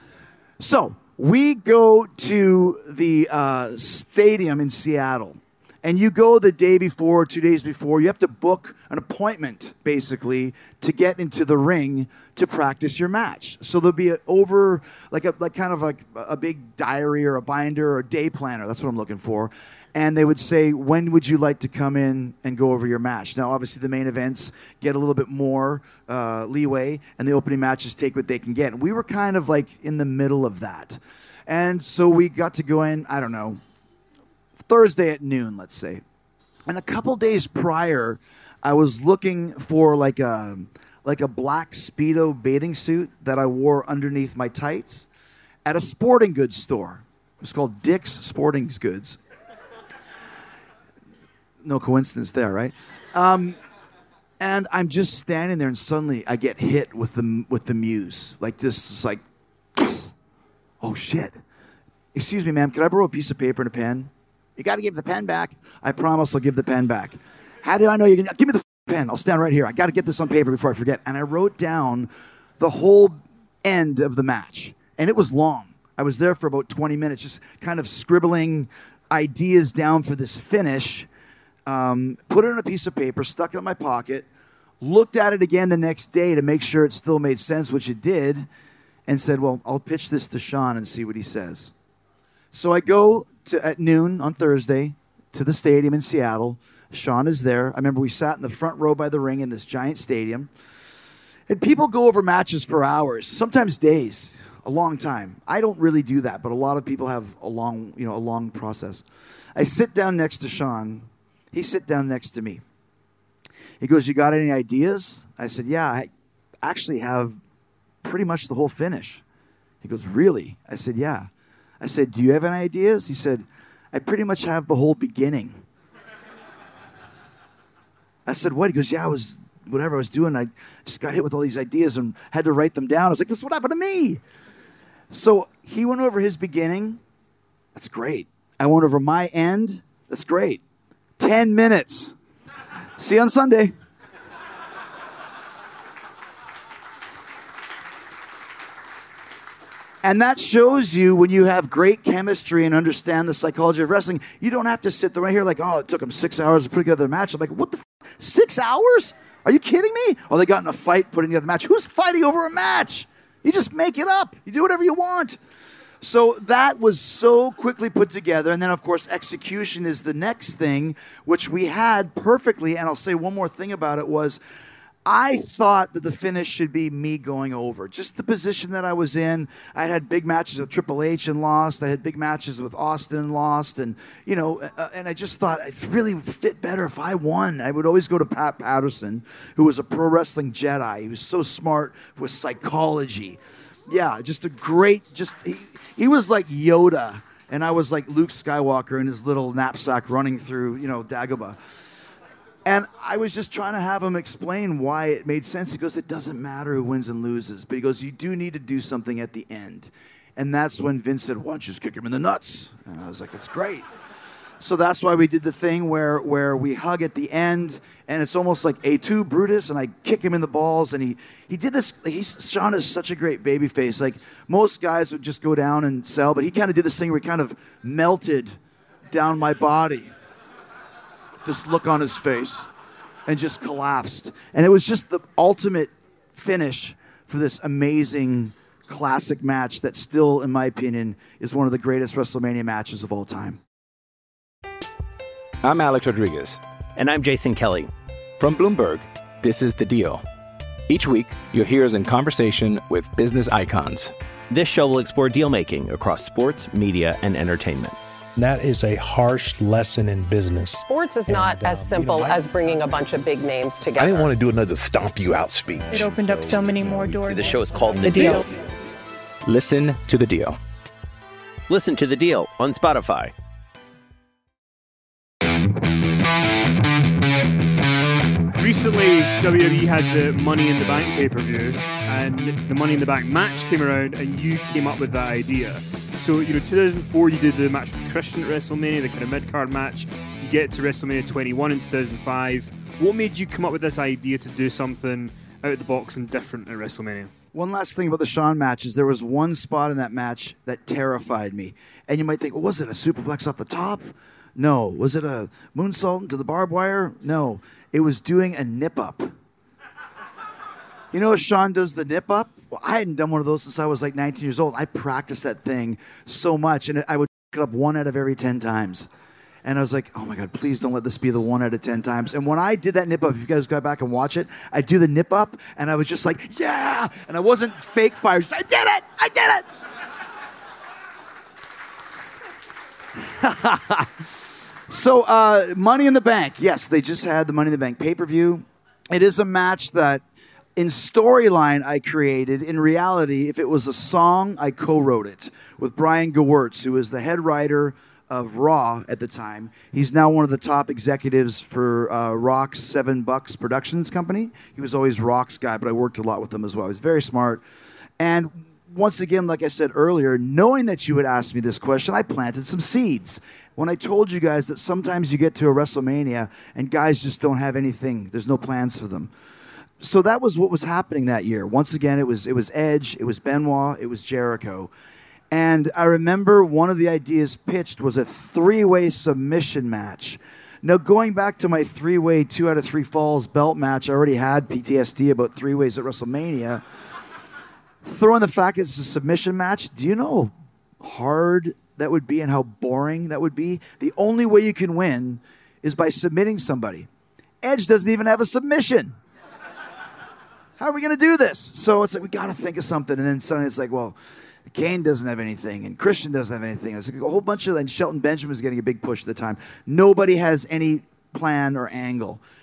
So we go to the uh, stadium in Seattle. And you go the day before, two days before, you have to book an appointment, basically, to get into the ring to practice your match. So there'll be a, over, like a like kind of like a big diary or a binder or a day planner. That's what I'm looking for. And they would say, when would you like to come in and go over your match? Now, obviously, the main events get a little bit more uh, leeway, and the opening matches take what they can get. And we were kind of like in the middle of that. And so we got to go in, I don't know, Thursday at noon, let's say. And a couple days prior, I was looking for like a like a black Speedo bathing suit that I wore underneath my tights at a sporting goods store. It was called Dick's Sporting Goods. No coincidence there, right? Um, and I'm just standing there, and suddenly I get hit with the with the muse. Like this, it's like, oh shit! Excuse me, ma'am. Can I borrow a piece of paper and a pen? You got to give the pen back. I promise I'll give the pen back. How do I know you're going to... Give me the pen. I'll stand right here. I got to get this on paper before I forget. And I wrote down the whole end of the match. And it was long. I was there for about twenty minutes, just kind of scribbling ideas down for this finish. Um, put it on a piece of paper, stuck it in my pocket, looked at it again the next day to make sure it still made sense, which it did, and said, well, I'll pitch this to Shawn and see what he says. So I go to, at noon on Thursday to the stadium in Seattle. Shawn is there. I remember we sat in the front row by the ring in this giant stadium. And people go over matches for hours, sometimes days, a long time. I don't really do that, but a lot of people have a long, you know, a long process. I sit down next to Shawn. He sit down next to me. He goes, you got any ideas? I said, yeah, I actually have pretty much the whole finish. He goes, really? I said, yeah. I said, do you have any ideas? He said, I pretty much have the whole beginning. I said, what? He goes, yeah, I was, whatever I was doing, I just got hit with all these ideas and had to write them down. I was like, this is what happened to me. So he went over his beginning. That's great. I went over my end. That's great. Ten minutes. See you on Sunday. And that shows you when you have great chemistry and understand the psychology of wrestling, you don't have to sit there right here like, oh, it took them six hours to put together a match. I'm like, what the f- Six hours? Are you kidding me? Oh, they got in a fight putting together a match. Who's fighting over a match? You just make it up. You do whatever you want. So that was so quickly put together. And then, of course, execution is the next thing, which we had perfectly. And I'll say one more thing about it was, I thought that the finish should be me going over. Just the position that I was in. I had big matches with Triple H and lost. I had big matches with Austin and lost. And, you know, uh, and I just thought it really would fit better if I won. I would always go to Pat Patterson, who was a pro wrestling Jedi. He was so smart with psychology. Yeah, just a great, just, he, he was like Yoda. And I was like Luke Skywalker in his little knapsack running through, you know, Dagobah. And I was just trying to have him explain why it made sense. He goes, it doesn't matter who wins and loses. But he goes, you do need to do something at the end. And that's when Vince said, why don't you just kick him in the nuts? And I was like, it's great. So that's why we did the thing where, where we hug at the end. And it's almost like A two Brutus. And I kick him in the balls. And he, he did this. He's, Sean is such a great baby face. Like most guys would just go down and sell. But he kind of did this thing where he kind of melted down my body. This look on his face and just collapsed. And it was just the ultimate finish for this amazing classic match that still, in my opinion, is one of the greatest WrestleMania matches of all time. I'm Alex Rodriguez. And I'm Jason Kelly. From Bloomberg, this is The Deal. Each week, you'll hear us in conversation with business icons. This show will explore deal-making across sports, media, and entertainment. That is a harsh lesson in business. Sports is not And, as um, simple you know, I- as bringing a bunch of big names together. I didn't want to do another stomp you out speech. It opened up so many more doors. The show is called The, The deal. Deal. Listen to The Deal. Listen to The Deal on Spotify. Recently, W W E had the Money in the Bank pay-per-view, and the Money in the Bank match came around, and you came up with that idea. So, you know, two thousand four, you did the match with Christian at WrestleMania, the kind of mid-card match. You get to WrestleMania twenty-one in two thousand five. What made you come up with this idea to do something out of the box and different at WrestleMania? One last thing about the Shawn match is there was one spot in that match that terrified me. And you might think, well, was it a superplex off the top? No. Was it a moonsault into the barbed wire? No. It was doing a nip-up. You know, Shawn does the nip-up? Well, I hadn't done one of those since I was like nineteen years old. I practiced that thing so much, and I would pick it up one out of every ten times. And I was like, oh my God, please don't let this be the one out of ten times. And when I did that nip-up, if you guys go back and watch it, I do the nip-up, and I was just like, yeah! And I wasn't fake fire. Just, I did it! I did it! So, uh, Money in the Bank. Yes, they just had the Money in the Bank pay-per-view. It is a match that, in storyline, I created. In reality, if it was a song, I co-wrote it with Brian Gewirtz, who was the head writer of Raw at the time. He's now one of the top executives for uh, Rock's Seven Bucks Productions company. He was always Rock's guy, but I worked a lot with him as well. He's very smart. And once again, like I said earlier, knowing that you would ask me this question, I planted some seeds. When I told you guys that sometimes you get to a WrestleMania and guys just don't have anything. There's no plans for them. So that was what was happening that year. Once again, it was it was Edge, it was Benoit, it was Jericho. And I remember one of the ideas pitched was a three-way submission match. Now, going back to my three-way, two out of three falls belt match, I already had P T S D about three ways at WrestleMania. Throw in the fact it's a submission match, do you know how hard that would be and how boring that would be? The only way you can win is by submitting somebody. Edge doesn't even have a submission. How are we going to do this? So it's like, we got to think of something. And then suddenly it's like, well, Kane doesn't have anything, and Christian doesn't have anything. It's like a whole bunch of, and Shelton Benjamin was getting a big push at the time. Nobody has any plan or angle.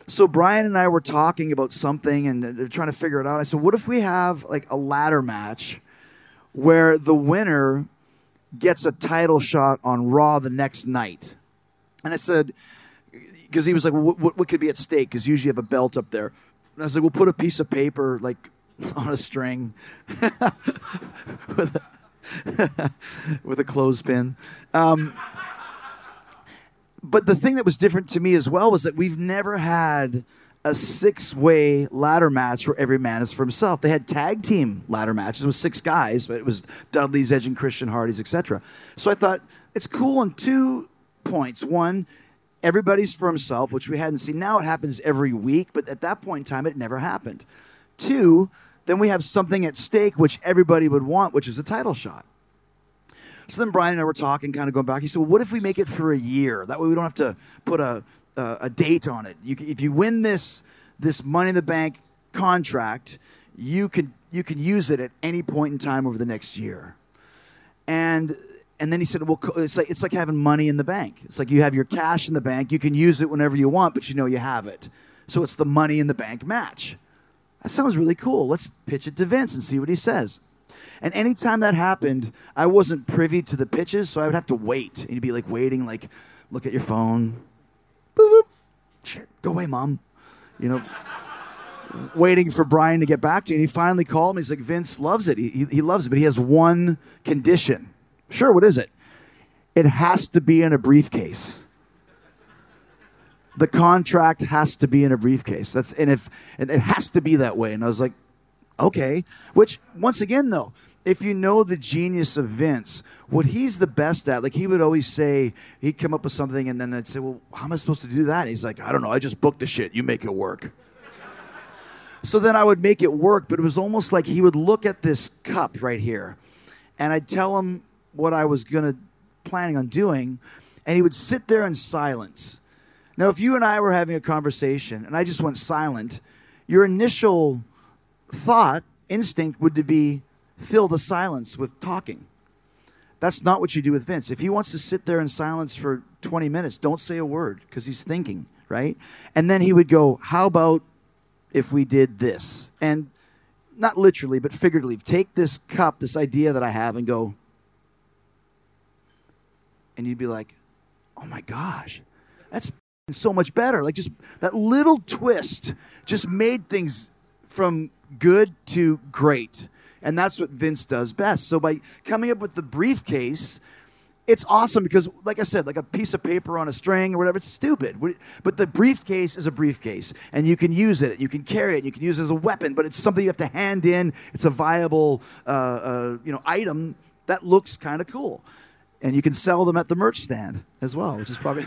So Brian and I were talking about something, and they're trying to figure it out. I said, what if we have like a ladder match where the winner gets a title shot on Raw the next night? And I said, because he was like, well, what, what could be at stake? Because usually you have a belt up there. And I was like, we'll put a piece of paper like on a string with, a with a clothespin. Um, but the thing that was different to me as well was that we've never had a six-way ladder match where every man is for himself. They had tag team ladder matches with six guys, but it was Dudley's, Edge, and Christian Hardy's, et cetera. So I thought it's cool on two points. One, everybody's for himself, which we hadn't seen. Now it happens every week, but at that point in time, it never happened. Two, then we have something at stake which everybody would want, which is a title shot. So then Brian and I were talking, kind of going back. He said, well, what if we make it for a year? That way we don't have to put a a, a date on it. You can, if you win this this Money in the Bank contract, you can you can use it at any point in time over the next year. And And then he said, well, it's like, it's like having money in the bank. It's like you have your cash in the bank. You can use it whenever you want, but you know you have it. So it's the Money in the Bank match. That sounds really cool. Let's pitch it to Vince and see what he says. And anytime that happened, I wasn't privy to the pitches, so I would have to wait. And you'd be like waiting, like, look at your phone. Boop, boop. Shit, go away, Mom. You know, waiting for Brian to get back to you. And he finally called me. He's like, Vince loves it. He, he, he loves it, but he has one condition. Sure, what is it? It has to be in a briefcase. The contract has to be in a briefcase. That's and if and it has to be that way. And I was like, okay. Which once again, though, if you know the genius of Vince, what he's the best at, like he would always say, he'd come up with something, and then I'd say, well, how am I supposed to do that? And he's like, I don't know. I just booked the shit. You make it work. So then I would make it work, but it was almost like he would look at this cup right here, and I'd tell him what I was gonna planning on doing, and he would sit there in silence. Now, if you and I were having a conversation and I just went silent, your initial thought, instinct would to be fill the silence with talking. That's not what you do with Vince. If he wants to sit there in silence for twenty minutes, don't say a word because he's thinking, right? And then he would go, how about if we did this? And not literally, but figuratively, take this cup, this idea that I have, and go, and you'd be like, oh my gosh, that's so much better. Like just that little twist just made things from good to great. And that's what Vince does best. So by coming up with the briefcase, it's awesome because, like I said, like a piece of paper on a string or whatever, it's stupid. But the briefcase is a briefcase, and you can use it. You can carry it. You can use it as a weapon, but it's something you have to hand in. It's a viable uh, uh, you know, item that looks kind of cool. And you can sell them at the merch stand as well, which is probably...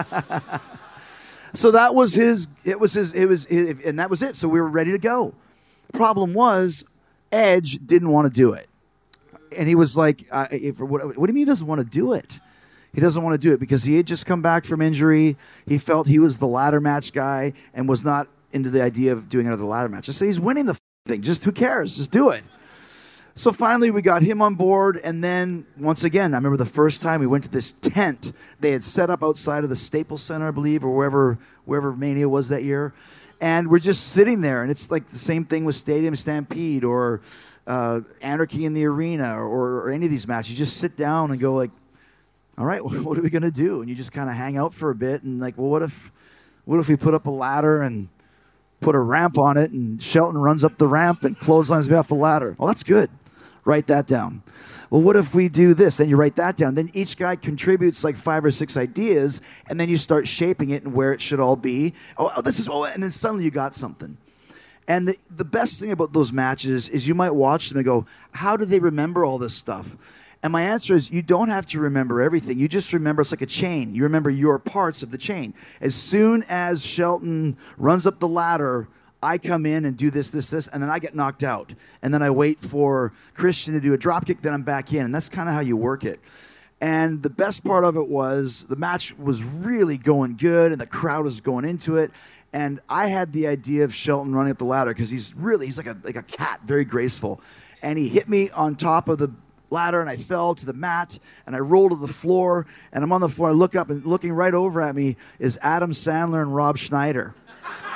So that was his, it was his, it was, his, and that was it. So we were ready to go. Problem was, Edge didn't want to do it. And he was like, uh, if, what, what do you mean he doesn't want to do it? He doesn't want to do it because he had just come back from injury. He felt he was the ladder match guy and was not into the idea of doing another ladder match. I said, he's winning the thing. Just who cares? Just do it. So finally we got him on board, and then once again, I remember the first time we went to this tent they had set up outside of the Staples Center, I believe, or wherever wherever Mania was that year, and we're just sitting there, and it's like the same thing with Stadium Stampede or uh, Anarchy in the Arena or, or any of these matches. You just sit down and go like, all right, what are we gonna do? And you just kind of hang out for a bit, and like, well, what if what if we put up a ladder and put a ramp on it, and Shelton runs up the ramp and clotheslines me off the ladder? Well, that's good. Write that down. Well, what if we do this? Then you write that down. Then each guy contributes like five or six ideas, and then you start shaping it and where it should all be. Oh, oh this is, oh, and then suddenly you got something. And the, the best thing about those matches is you might watch them and go, how do they remember all this stuff? And my answer is you don't have to remember everything. You just remember it's like a chain. You remember your parts of the chain. As soon as Shelton runs up the ladder, I come in and do this, this, this, and then I get knocked out. And then I wait for Christian to do a dropkick, then I'm back in. And that's kind of how you work it. And the best part of it was the match was really going good, and the crowd was going into it. And I had the idea of Shelton running up the ladder because he's really, he's like a, like a cat, very graceful. And he hit me on top of the ladder, and I fell to the mat, and I rolled to the floor, and I'm on the floor. I look up, and looking right over at me is Adam Sandler and Rob Schneider.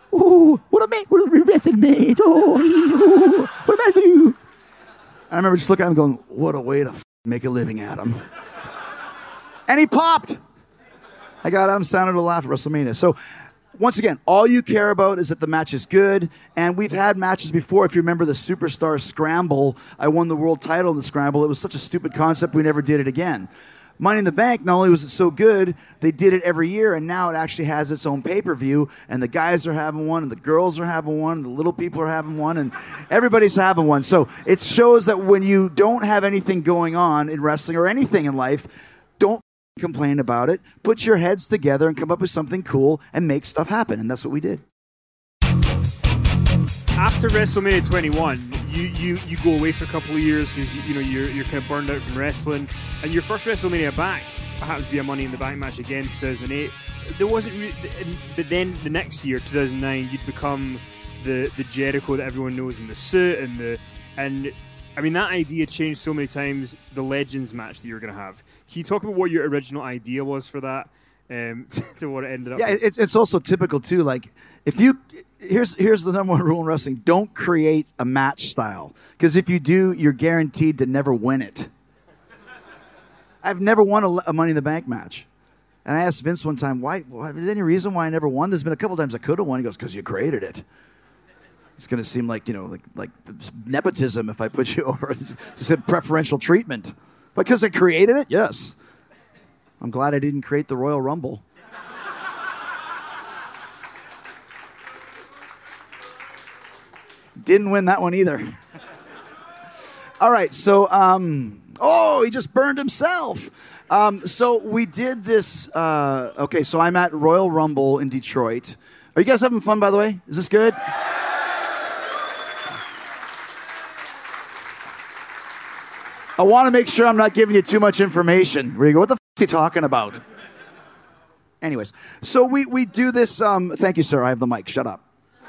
Ooh, what about what about wrestling mate? Oh, ooh, what about you? I remember just looking at him going, what a way to f- make a living, Adam. And he popped. I got Adam Sandler to laugh at WrestleMania. So, once again, all you care about is that the match is good. And we've had matches before. If you remember the Superstar Scramble, I won the world title in the Scramble. It was such a stupid concept, we never did it again. Money in the Bank, not only was it so good, they did it every year, and now it actually has its own pay-per-view, and the guys are having one, and the girls are having one, and the little people are having one, and everybody's having one. So it shows that when you don't have anything going on in wrestling or anything in life, don't complain about it. Put your heads together and come up with something cool and make stuff happen, and that's what we did. After WrestleMania twenty-one, you, you, you go away for a couple of years because you, you know you're you're kind of burned out from wrestling, and your first WrestleMania back happened to be a Money in the Bank match again, two thousand eight. There wasn't, re- but then the next year, two thousand nine, you'd become the the Jericho that everyone knows in the suit and the and I mean that idea changed so many times. The Legends match that you were going to have. Can you talk about what your original idea was for that? Um, to what it ended up. Yeah, with? it's it's also typical too. Like if you here's here's the number one rule in wrestling: don't create a match style, because if you do, you're guaranteed to never win it. I've never won a, a Money in the Bank match, and I asked Vince one time, "Why? why is there any reason why I never won?" There's been a couple times I could have won. He goes, "Because you created it." It's going to seem like you know, like like nepotism if I put you over. Just said preferential treatment, because I created it. Yes. I'm glad I didn't create the Royal Rumble. Didn't win that one either. All right, so, um, oh, he just burned himself. Um, so we did this, uh, okay, so I'm at Royal Rumble in Detroit. Are you guys having fun, by the way? Is this good? I want to make sure I'm not giving you too much information. Where you go, what the f*** is he talking about? Anyways, so we, we do this. Um, thank you, sir. I have the mic. Shut up.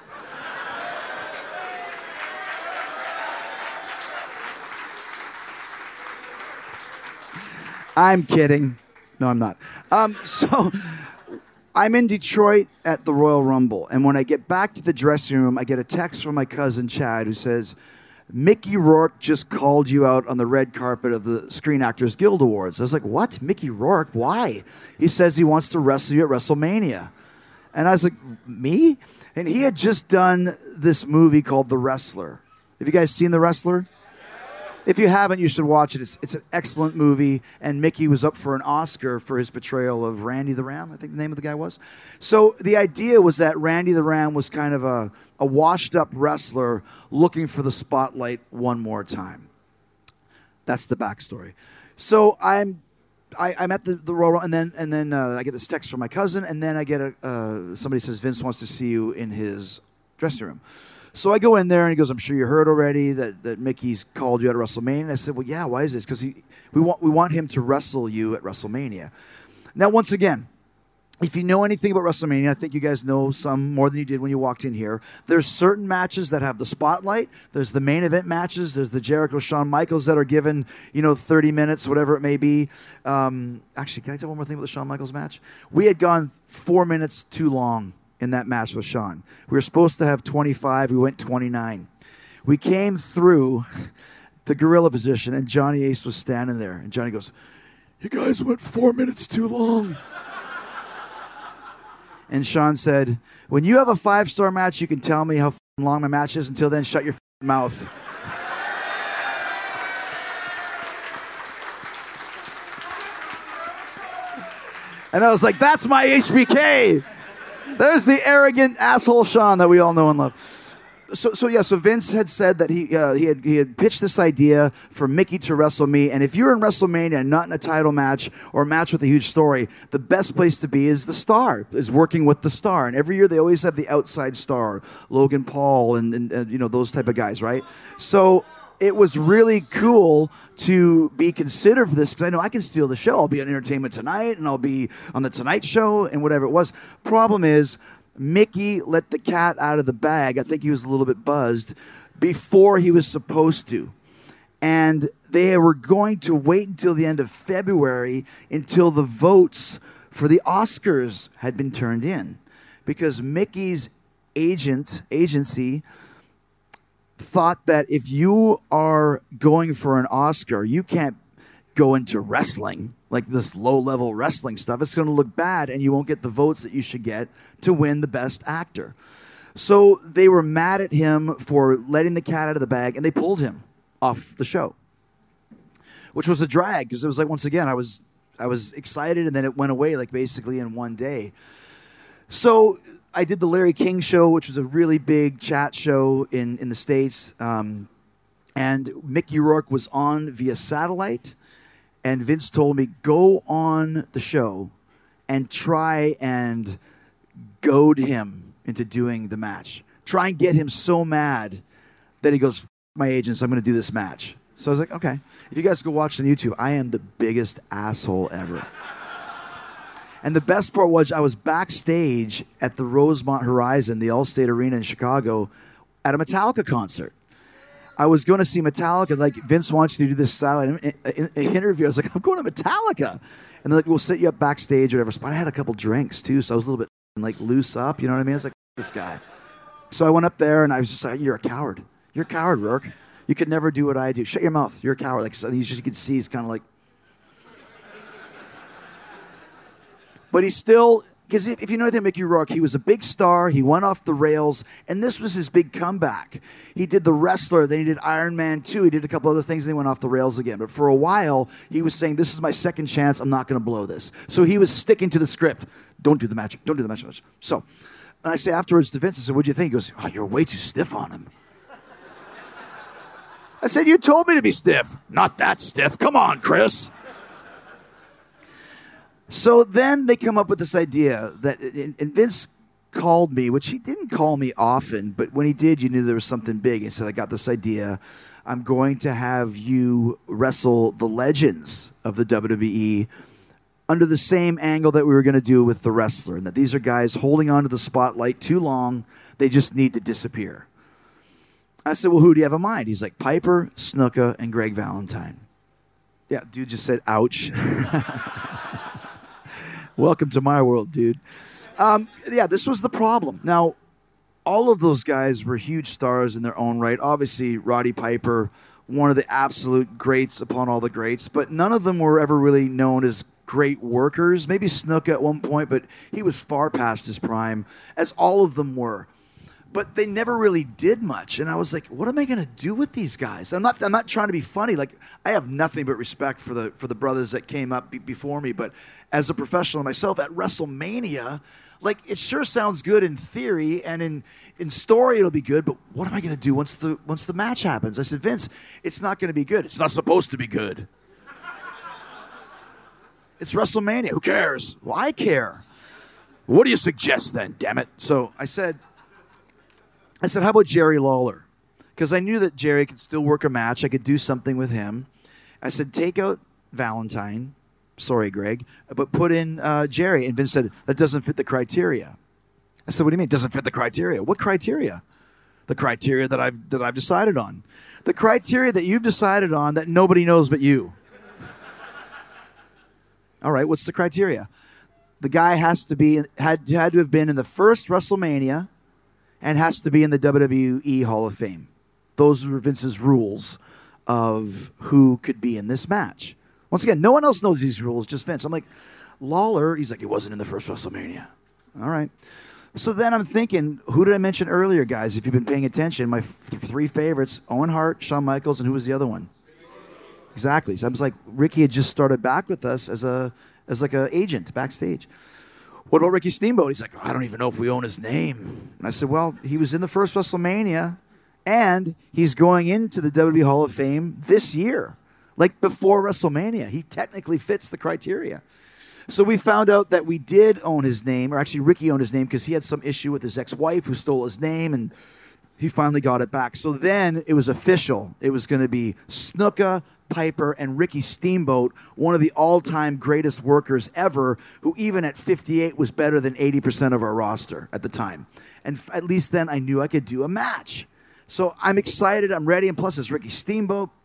I'm kidding. No, I'm not. Um, so I'm in Detroit at the Royal Rumble. And when I get back to the dressing room, I get a text from my cousin, Chad, who says, Mickey Rourke just called you out on the red carpet of the Screen Actors Guild Awards. I was like, what? Mickey Rourke? Why? He says he wants to wrestle you at WrestleMania. And I was like, me? And he had just done this movie called The Wrestler. Have you guys seen The Wrestler? If you haven't, you should watch it. It's, it's an excellent movie, and Mickey was up for an Oscar for his portrayal of Randy the Ram, I think the name of the guy was. So the idea was that Randy the Ram was kind of a, a washed-up wrestler looking for the spotlight one more time. That's the backstory. So I'm I, I'm at the, the Royal, and then and then uh, I get this text from my cousin, and then I get a uh, somebody says Vince wants to see you in his dressing room. So I go in there, and he goes, I'm sure you heard already that, that Mickey's called you at WrestleMania. And I said, well, yeah, why is this? Because we want we want him to wrestle you at WrestleMania. Now, once again, if you know anything about WrestleMania, I think you guys know some more than you did when you walked in here. There's certain matches that have the spotlight. There's the main event matches. There's the Jericho Shawn Michaels that are given, you know, thirty minutes, whatever it may be. Um, actually, can I tell one more thing about the Shawn Michaels match? We had gone four minutes too long in that match with Shawn. We were supposed to have twenty-five. We went twenty-nine. We came through the gorilla position, and Johnny Ace was standing there. And Johnny goes, you guys went four minutes too long. And Shawn said, when you have a five-star match, you can tell me how long my match is. Until then, shut your mouth. And I was like, that's my H B K. There's the arrogant asshole Shawn that we all know and love. So, so yeah. So Vince had said that he uh, he had he had pitched this idea for Mickey to wrestle me. And if you're in WrestleMania, not in a title match or a match with a huge story, the best place to be is the star, is working with the star. And every year they always have the outside star, Logan Paul, and, and, and you know those type of guys, right? So it was really cool to be considered for this, because I know I can steal the show. I'll be on Entertainment Tonight, and I'll be on The Tonight Show, and whatever it was. Problem is, Mickey let the cat out of the bag. I think he was a little bit buzzed before he was supposed to. And they were going to wait until the end of February until the votes for the Oscars had been turned in, because Mickey's agent agency thought that if you are going for an Oscar, you can't go into wrestling, like this low-level wrestling stuff. It's going to look bad, and you won't get the votes that you should get to win the best actor. So they were mad at him for letting the cat out of the bag, and they pulled him off the show, which was a drag because it was like, once again, I was I was excited, and then it went away like basically in one day. So I did the Larry King show, which was a really big chat show in, in the States. Um, and Mickey Rourke was on via satellite. And Vince told me, go on the show and try and goad him into doing the match. Try and get him so mad that he goes, F- my agents, I'm going to do this match. So I was like, okay. If you guys go watch on YouTube, I am the biggest asshole ever. And the best part was I was backstage at the Rosemont Horizon, the Allstate Arena in Chicago, at a Metallica concert. I was going to see Metallica. Like, Vince wants you to do this silent interview. I was like, I'm going to Metallica. And they're like, we'll set you up backstage or whatever. But I had a couple drinks, too, so I was a little bit, like, loose up. You know what I mean? I was like, this guy. So I went up there, and I was just like, you're a coward. You're a coward, Rourke. You could never do what I do. Shut your mouth. You're a coward. Like, so you just you could see he's kind of like. But he's still, because if you know anything, Mickey Rourke, he was a big star. He went off the rails, and this was his big comeback. He did The Wrestler, then he did Iron Man two. He did a couple other things, and he went off the rails again. But for a while, he was saying, this is my second chance. I'm not going to blow this. So he was sticking to the script. Don't do the match. Don't do the match. So and I say afterwards to Vince, I said, what'd you think? He goes, oh, you're way too stiff on him. I said, you told me to be stiff. Not that stiff. Come on, Chris. So then they come up with this idea that, and Vince called me, which he didn't call me often, but when he did, you knew there was something big. He said, I got this idea. I'm going to have you wrestle the legends of the W W E under the same angle that we were going to do with The Wrestler, and that these are guys holding on to the spotlight too long. They just need to disappear. I said, well, who do you have in mind? He's like, Piper, Snuka, and Greg Valentine. Yeah, dude just said, ouch. Welcome to my world, dude. Um, yeah, this was the problem. Now, all of those guys were huge stars in their own right. Obviously, Roddy Piper, one of the absolute greats upon all the greats, but none of them were ever really known as great workers. Maybe Snuka at one point, but he was far past his prime, as all of them were. But they never really did much, and I was like, "What am I going to do with these guys?" I'm not. I'm not trying to be funny. Like, I have nothing but respect for the for the brothers that came up be- before me. But as a professional myself, at WrestleMania, like, it sure sounds good in theory, and in in story it'll be good. But what am I going to do once the once the match happens? I said, Vince, it's not going to be good. It's not supposed to be good. It's WrestleMania. Who cares? Well, I care. What do you suggest then? Damn it! So I said. I said, how about Jerry Lawler? Because I knew that Jerry could still work a match. I could do something with him. I said, take out Valentine. Sorry, Greg. But put in uh, Jerry. And Vince said, that doesn't fit the criteria. I said, what do you mean? It doesn't fit the criteria? What criteria? The criteria that I've, that I've decided on. The criteria that you've decided on that nobody knows but you. All right, what's the criteria? The guy has to be had, had to have been in the first WrestleMania and has to be in the W W E Hall of Fame. Those were Vince's rules of who could be in this match. Once again, no one else knows these rules, just Vince. I'm like, Lawler, he's like, he wasn't in the first WrestleMania. All right. So then I'm thinking, who did I mention earlier, guys? If you've been paying attention, my f- three favorites, Owen Hart, Shawn Michaels, and who was the other one? Exactly. So I was like, Ricky had just started back with us as a as like an agent backstage. What about Ricky Steamboat? He's like, I don't even know if we own his name. And I said, well, he was in the first WrestleMania, and he's going into the W W E Hall of Fame this year, like before WrestleMania. He technically fits the criteria. So we found out that we did own his name, or actually Ricky owned his name because he had some issue with his ex-wife who stole his name, and he finally got it back. So then it was official. It was going to be Snuka, Piper, and Ricky Steamboat, one of the all-time greatest workers ever, who even at fifty-eight was better than eighty percent of our roster at the time. And f- at least then I knew I could do a match. So I'm excited. I'm ready. And plus it's Ricky Steamboat.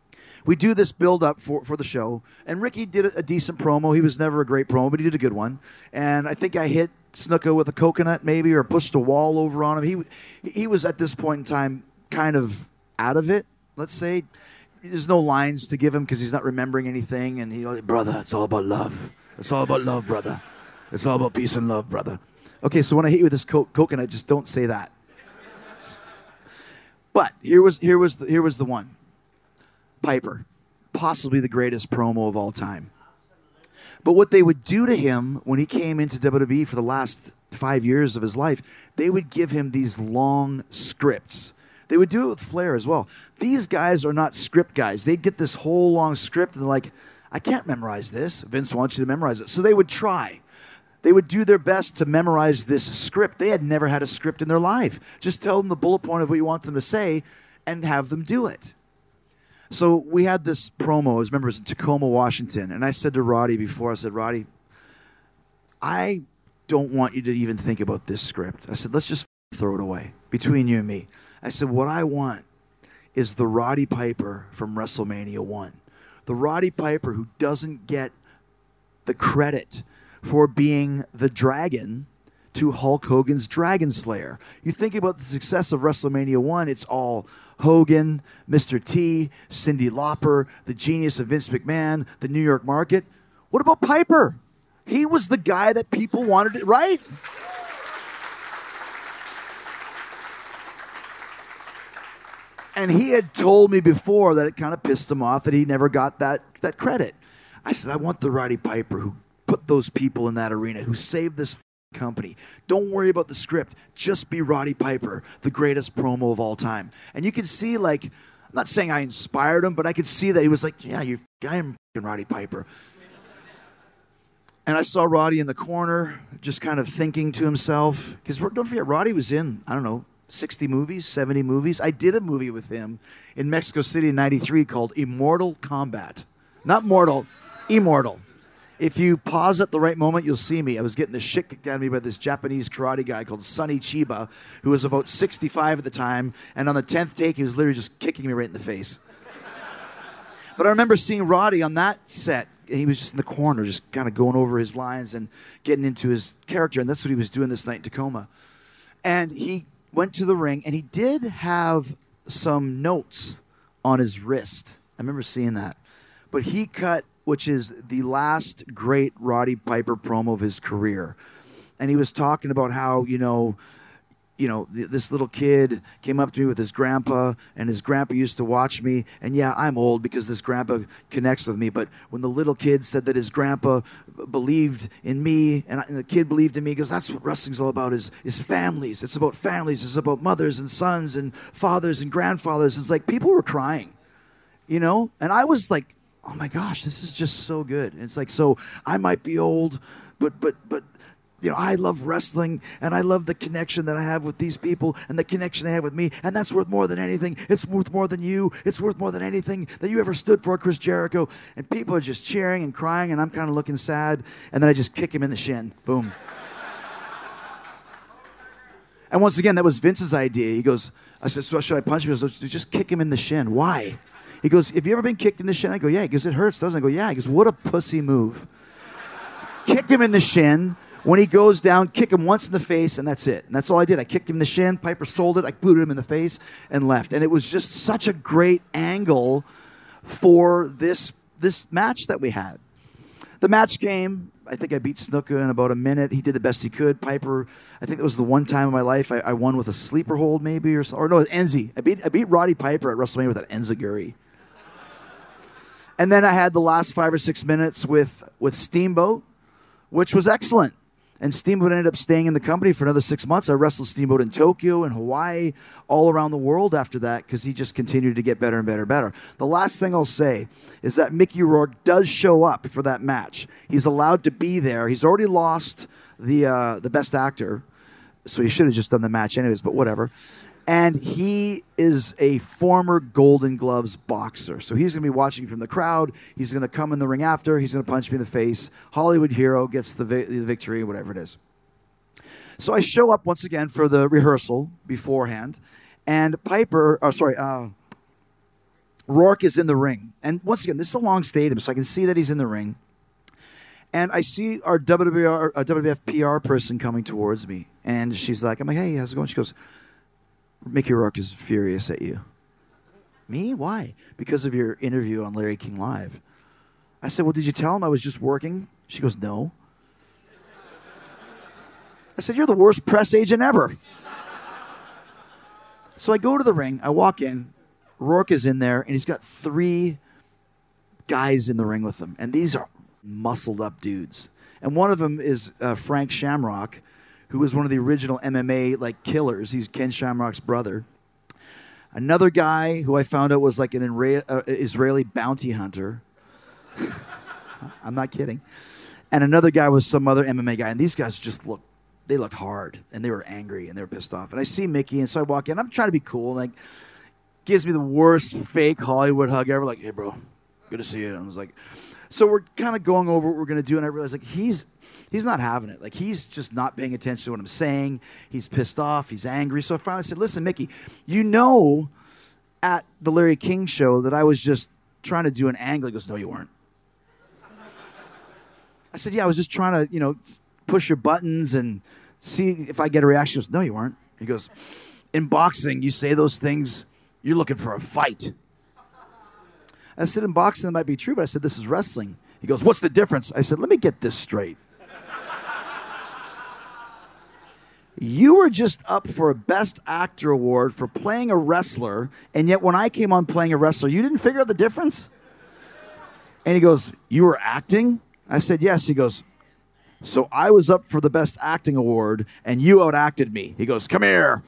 we do this build up for, for the show, and Ricky did a, a decent promo. He was never a great promo, but he did a good one. And I think I hit Snuka with a coconut maybe, or pushed a wall over on him. He he was at this point in time kind of out of it, let's say. There's no lines to give him because he's not remembering anything. And he, brother, it's all about love. It's all about love, brother. It's all about peace and love, brother. Okay, so when I hit you with this co- coconut, just don't say that. Just... But here was here was the, here was the one. Piper, possibly the greatest promo of all time. But what they would do to him when he came into W W E for the last five years of his life, they would give him these long scripts. They would do it with Flair as well. These guys are not script guys. They'd get this whole long script and they're like, I can't memorize this. Vince wants you to memorize it. So they would try. They would do their best to memorize this script. They had never had a script in their life. Just tell them the bullet point of what you want them to say and have them do it. So we had this promo. I remember it was in Tacoma, Washington. And I said to Roddy before, I said, Roddy, I don't want you to even think about this script. I said, let's just throw it away between you and me. I said, what I want is the Roddy Piper from WrestleMania one. The Roddy Piper who doesn't get the credit for being the dragon to Hulk Hogan's Dragon Slayer. You think about the success of WrestleMania one, it's all Hogan, Mister T, Cyndi Lauper, the genius of Vince McMahon, the New York market. What about Piper? He was the guy that people wanted it, right? And he had told me before that it kind of pissed him off that he never got that, that credit. I said, I want the Roddy Piper who put those people in that arena, who saved this company. Don't worry about the script. Just be Roddy Piper, the greatest promo of all time. And you can see, like, I'm not saying I inspired him, but I could see that he was like, yeah, you, I am Roddy Piper. And I saw Roddy in the corner, just kind of thinking to himself, because don't forget, Roddy was in, I don't know, sixty movies, seventy movies. I did a movie with him in Mexico City in ninety-three called Immortal Combat. Not mortal, immortal. If you pause at the right moment, you'll see me. I was getting the shit kicked out of me by this Japanese karate guy called Sonny Chiba, who was about sixty-five at the time, and on the tenth take, he was literally just kicking me right in the face. But I remember seeing Roddy on that set, and he was just in the corner, just kind of going over his lines and getting into his character, and that's what he was doing this night in Tacoma. And he went to the ring, and he did have some notes on his wrist. I remember seeing that. But he cut, which is the last great Roddy Piper promo of his career. And he was talking about how, you know, you know, th- this little kid came up to me with his grandpa, and his grandpa used to watch me. And yeah, I'm old because this grandpa connects with me. But when the little kid said that his grandpa believed in me, and, I, and the kid believed in me, because that's what wrestling's all about, is, is families. It's about families. It's about mothers and sons and fathers and grandfathers. It's like people were crying, you know? And I was like, oh my gosh, this is just so good. And it's like, so I might be old, but but but you know, I love wrestling, and I love the connection that I have with these people and the connection they have with me, and that's worth more than anything. It's worth more than you. It's worth more than anything that you ever stood for, Chris Jericho. And people are just cheering and crying, and I'm kind of looking sad, and then I just kick him in the shin. Boom. And once again, that was Vince's idea. He goes, I said, so should I punch him? He goes, just kick him in the shin. Why? He goes, have you ever been kicked in the shin? I go, yeah. He goes, it hurts, doesn't it? I go, yeah. He goes, what a pussy move. Kick him in the shin. When he goes down, kick him once in the face, and that's it. And that's all I did. I kicked him in the shin. Piper sold it. I booted him in the face and left. And it was just such a great angle for this, this match that we had. The match came. I think I beat Snuka in about a minute. He did the best he could. Piper, I think that was the one time in my life I, I won with a sleeper hold maybe, or, or no, Enzi. I beat, I beat Roddy Piper at WrestleMania with an Enziguri. And then I had the last five or six minutes with, with Steamboat, which was excellent. And Steamboat ended up staying in the company for another six months. I wrestled Steamboat in Tokyo and Hawaii, all around the world after that, because he just continued to get better and better and better. The last thing I'll say is that Mickey Rourke does show up for that match. He's allowed to be there. He's already lost the uh, the best actor, so he should have just done the match anyways, but whatever. And he is a former Golden Gloves boxer. So he's going to be watching from the crowd. He's going to come in the ring after. He's going to punch me in the face. Hollywood hero gets the, vi- the victory, whatever it is. So I show up once again for the rehearsal beforehand. And Piper, oh, sorry, uh, Rourke is in the ring. And once again, this is a long stadium, so I can see that he's in the ring. And I see our W W R, uh, W W F P R person coming towards me. And she's like, I'm like, hey, how's it going? She goes, Mickey Rourke is furious at you. Me? Why? Because of your interview on Larry King Live. I said, well, did you tell him I was just working? She goes, no. I said, you're the worst press agent ever. So I go to the ring. I walk in. Rourke is in there, and he's got three guys in the ring with him. And these are muscled up dudes. And one of them is uh, Frank Shamrock, who was one of the original M M A like killers. He's Ken Shamrock's brother. Another guy who I found out was like an Inra- uh, Israeli bounty hunter. I'm not kidding. And another guy was some other M M A guy. And these guys just looked, they looked hard. And they were angry and they were pissed off. And I see Mickey, and so I walk in. I'm trying to be cool. And like, gives me the worst fake Hollywood hug ever. Like, hey, bro, good to see you. And I was like, so we're kind of going over what we're going to do. And I realized, like, he's he's not having it. Like, he's just not paying attention to what I'm saying. He's pissed off. He's angry. So I finally said, listen, Mickey, you know at the Larry King show that I was just trying to do an angle. He goes, no, you weren't. I said, yeah, I was just trying to, you know, push your buttons and see if I get a reaction. He goes, no, you weren't. He goes, in boxing, you say those things, you're looking for a fight. I said, in boxing, that might be true, but I said, this is wrestling. He goes, what's the difference? I said, let me get this straight. You were just up for a Best Actor award for playing a wrestler, and yet when I came on playing a wrestler, you didn't figure out the difference? And he goes, you were acting? I said, yes. He goes, so I was up for the Best Acting award, and you outacted me. He goes, come here.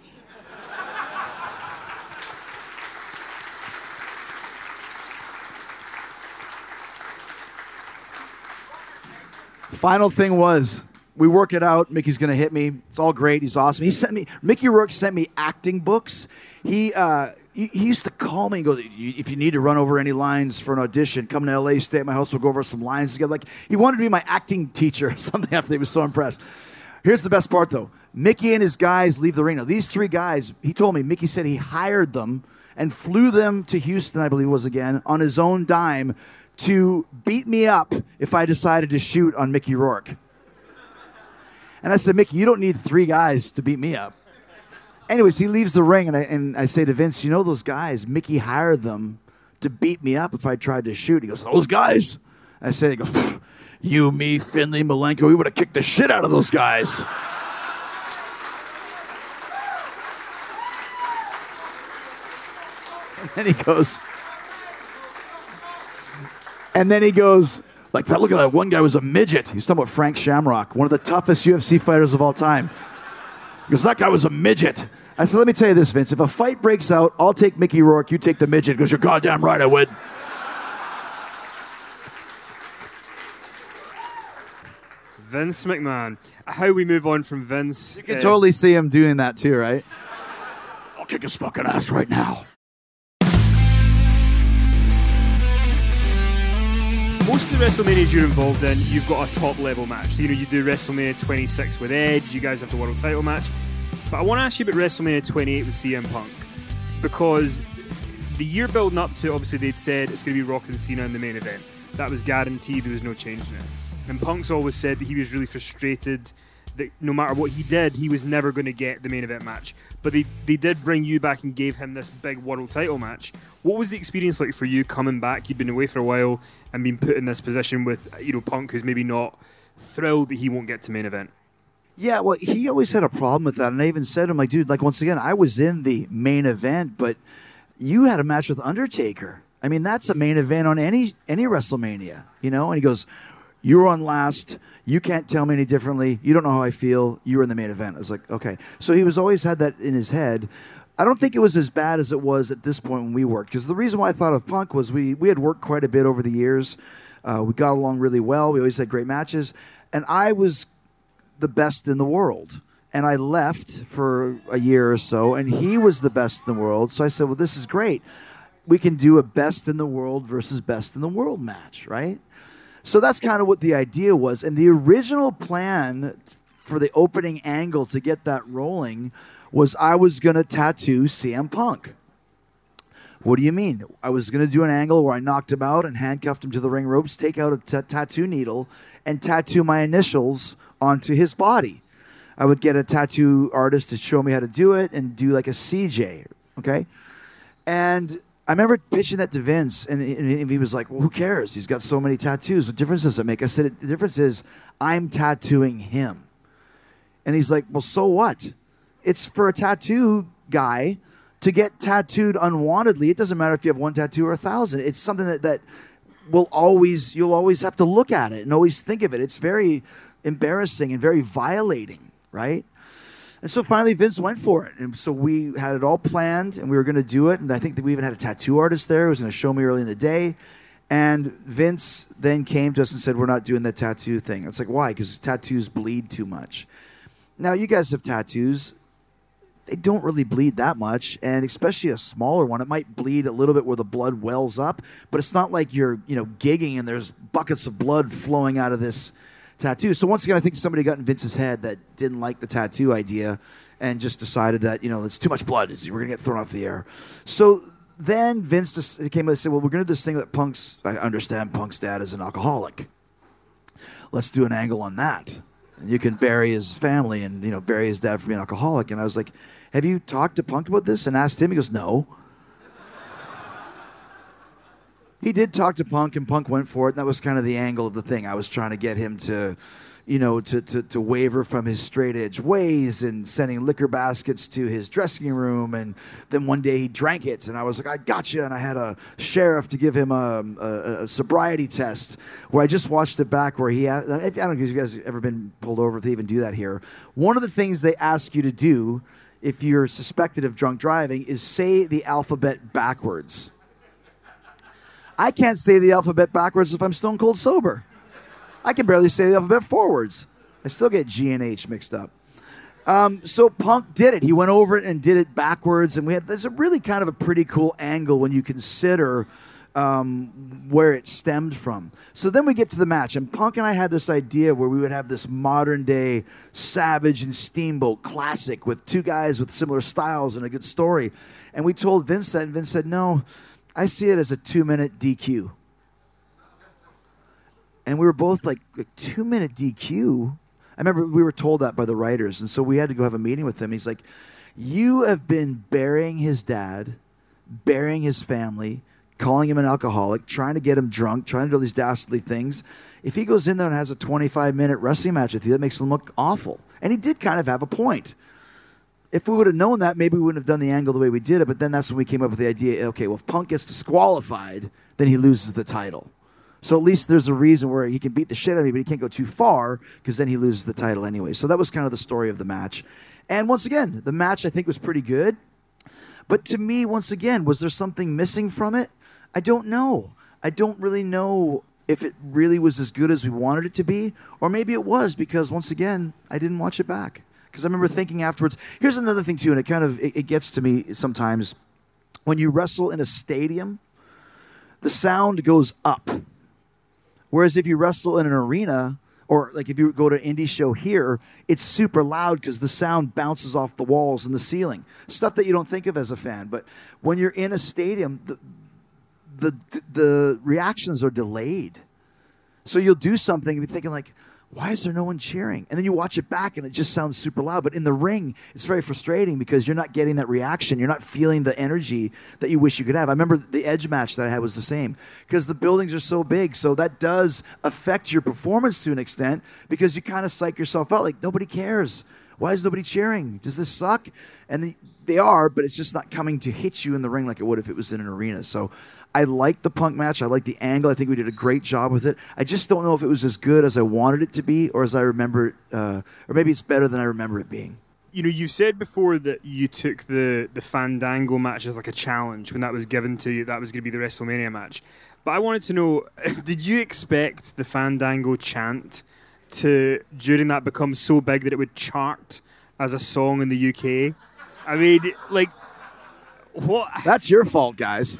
Final thing was, we work it out. Mickey's going to hit me. It's all great. He's awesome. He sent me, Mickey Rourke sent me acting books. He, uh, he, he used to call me and go, if you need to run over any lines for an audition, come to L A, stay at my house, we'll go over some lines together. Like, he wanted to be my acting teacher or something after he was so impressed. Here's the best part, though. Mickey and his guys leave the ring. Now, these three guys, he told me, Mickey said he hired them and flew them to Houston, I believe it was again, on his own dime to beat me up if I decided to shoot on Mickey Rourke. And I said, Mickey, you don't need three guys to beat me up. Anyways, he leaves the ring, and I, and I say to Vince, you know those guys, Mickey hired them to beat me up if I tried to shoot. He goes, those guys? I said, he goes, you, me, Finley, Malenko, we would have kicked the shit out of those guys. And then he goes... And then he goes, like, look at that one guy was a midget. He's talking about Frank Shamrock, one of the toughest U F C fighters of all time. He goes, that guy was a midget. I said, let me tell you this, Vince. If a fight breaks out, I'll take Mickey Rourke, you take the midget. He goes, you're goddamn right, I would. Vince McMahon. How we move on from Vince. You can uh, totally see him doing that too, right? I'll kick his fucking ass right now. Most of the WrestleManias you're involved in, you've got a top-level match. So, you know, you do WrestleMania twenty-six with Edge, you guys have the world title match. But I want to ask you about WrestleMania twenty-eight with C M Punk. Because the year building up to it, obviously they'd said it's going to be Rock and Cena in the main event. That was guaranteed, there was no changing it. And Punk's always said that he was really frustrated that no matter what he did, he was never going to get the main event match. But they, they did bring you back and gave him this big world title match. What was the experience like for you coming back? You'd been away for a while and been put in this position with, you know, Punk, who's maybe not thrilled that he won't get to main event. Yeah, well, he always had a problem with that. And I even said to him, like, dude, like, once again, I was in the main event, but you had a match with Undertaker. I mean, that's a main event on any any WrestleMania, you know? And he goes, you were on last. You can't tell me any differently. You don't know how I feel. You were in the main event. I was like, okay. So he was always had that in his head. I don't think it was as bad as it was at this point when we worked. Because the reason why I thought of Punk was we, we had worked quite a bit over the years. Uh, we got along really well. We always had great matches. And I was the best in the world. And I left for a year or so, and he was the best in the world. So I said, well, this is great. We can do a best in the world versus best in the world match, right? So that's kind of what the idea was. And the original plan for the opening angle to get that rolling was I was going to tattoo C M Punk. What do you mean? I was going to do an angle where I knocked him out and handcuffed him to the ring ropes, take out a t- tattoo needle, and tattoo my initials onto his body. I would get a tattoo artist to show me how to do it and do like a C J, okay? And I remember pitching that to Vince, and he was like, well, who cares? He's got so many tattoos. What difference does it make? I said, the difference is I'm tattooing him. And he's like, well, so what? It's for a tattoo guy to get tattooed unwantedly. It doesn't matter if you have one tattoo or a thousand. It's something that, that will always, you'll always have to look at it and always think of it. It's very embarrassing and very violating, right? And so finally Vince went for it. And so we had it all planned and we were going to do it. And I think that we even had a tattoo artist there who was going to show me early in the day. And Vince then came to us and said, we're not doing that tattoo thing. It's like, why? Because tattoos bleed too much. Now, you guys have tattoos. They don't really bleed that much. And especially a smaller one, it might bleed a little bit where the blood wells up. But it's not like you're, you know, gigging and there's buckets of blood flowing out of this tattoo. So once again, I think somebody got in Vince's head that didn't like the tattoo idea and just decided that, you know, it's too much blood. We're going to get thrown off the air. So then Vince just came and said, well, we're going to do this thing that Punk's, I understand Punk's dad is an alcoholic. Let's do an angle on that. And you can bury his family and, you know, bury his dad for being an alcoholic. And I was like, have you talked to Punk about this? And asked him. He goes, no. He did talk to Punk, and Punk went for it. And that was kind of the angle of the thing. I was trying to get him to, you know, to, to, to waver from his straight edge ways and sending liquor baskets to his dressing room. And then one day he drank it, and I was like, I got you. And I had a sheriff to give him a, a, a sobriety test where I just watched it back where he, had, I don't know if you guys have ever been pulled over, if they even do that here. One of the things they ask you to do if you're suspected of drunk driving is say the alphabet backwards. I can't say the alphabet backwards if I'm stone cold sober. I can barely say the alphabet forwards. I still get G and H mixed up. Um, so Punk did it. He went over it and did it backwards. And we had, there's a really kind of a pretty cool angle when you consider um, where it stemmed from. So then we get to the match. And Punk and I had this idea where we would have this modern day Savage and Steamboat classic with two guys with similar styles and a good story. And we told Vince that, and Vince said, no, I see it as a two-minute D Q. And we were both like, a two-minute D Q? I remember we were told that by the writers, and so we had to go have a meeting with him. He's like, you have been burying his dad, burying his family, calling him an alcoholic, trying to get him drunk, trying to do all these dastardly things. If he goes in there and has a twenty-five minute wrestling match with you, that makes him look awful. And he did kind of have a point. If we would have known that, maybe we wouldn't have done the angle the way we did it, but then that's when we came up with the idea, okay, well, if Punk gets disqualified, then he loses the title. So at least there's a reason where he can beat the shit out of me, but he can't go too far because then he loses the title anyway. So that was kind of the story of the match. And once again, the match I think was pretty good. But to me, once again, was there something missing from it? I don't know. I don't really know if it really was as good as we wanted it to be, or maybe it was because, once again, I didn't watch it back. Because I remember thinking afterwards, here's another thing too, and it kind of, it, it gets to me sometimes. When you wrestle in a stadium, the sound goes up. Whereas if you wrestle in an arena, or like if you go to an indie show here, it's super loud because the sound bounces off the walls and the ceiling. Stuff that you don't think of as a fan. But when you're in a stadium, the the, the reactions are delayed. So you'll do something and be thinking like, why is there no one cheering? And then you watch it back and it just sounds super loud. But in the ring, it's very frustrating because you're not getting that reaction. You're not feeling the energy that you wish you could have. I remember the Edge match that I had was the same because the buildings are so big. So that does affect your performance to an extent because you kind of psych yourself out. Like, nobody cares. Why is nobody cheering? Does this suck? And the, they are, but it's just not coming to hit you in the ring like it would if it was in an arena. So I like the Punk match. I like the angle. I think we did a great job with it. I just don't know if it was as good as I wanted it to be or as I remember it, uh, or maybe it's better than I remember it being. You know, you said before that you took the, the Fandango match as like a challenge when that was given to you. That was going to be the WrestleMania match. But I wanted to know, did you expect the Fandango chant to, during that, become so big that it would chart as a song in the U K? I mean, like, what? That's your fault, guys.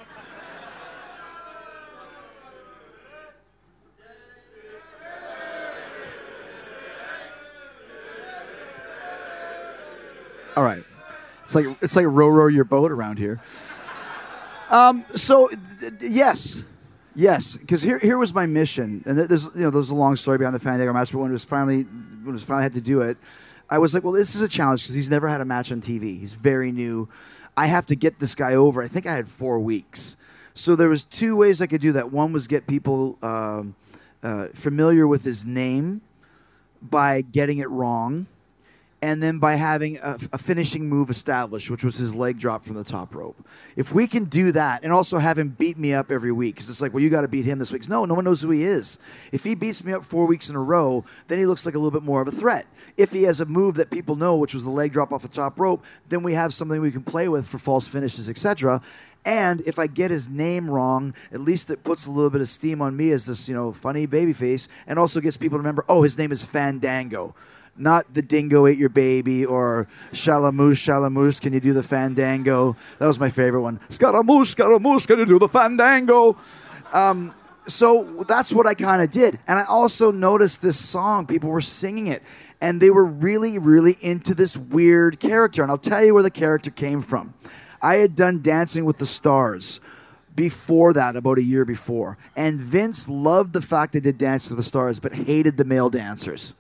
All right. It's like it's like row row your boat around here. Um, so, th- yes. Yes, because here here was my mission, and there's you know there's a long story behind the Fandango match, but when it was finally when it was finally had to do it, I was like, well, this is a challenge because he's never had a match on T V. He's very new. I have to get this guy over. I think I had four weeks, so there was two ways I could do that. One was get people um, uh, familiar with his name by getting it wrong, and then by having a, a finishing move established, which was his leg drop from the top rope. If we can do that, and also have him beat me up every week, because it's like, well, you got to beat him this week. No, no one knows who he is. If he beats me up four weeks in a row, then he looks like a little bit more of a threat. If he has a move that people know, which was the leg drop off the top rope, then we have something we can play with for false finishes, et cetera. And if I get his name wrong, at least it puts a little bit of steam on me as this, you know, funny babyface, and also gets people to remember, oh, his name is Fandango. Not the dingo ate your baby or Shalamouche, Shalamouche, can you do the Fandango? That was my favorite one. Scaramouche, Scaramouche, can you do the Fandango? Um, so that's what I kind of did. And I also noticed this song, people were singing it, and they were really, really into this weird character. And I'll tell you where the character came from. I had done Dancing with the Stars before that, about a year before. And Vince loved the fact I did Dance with the Stars, but hated the male dancers.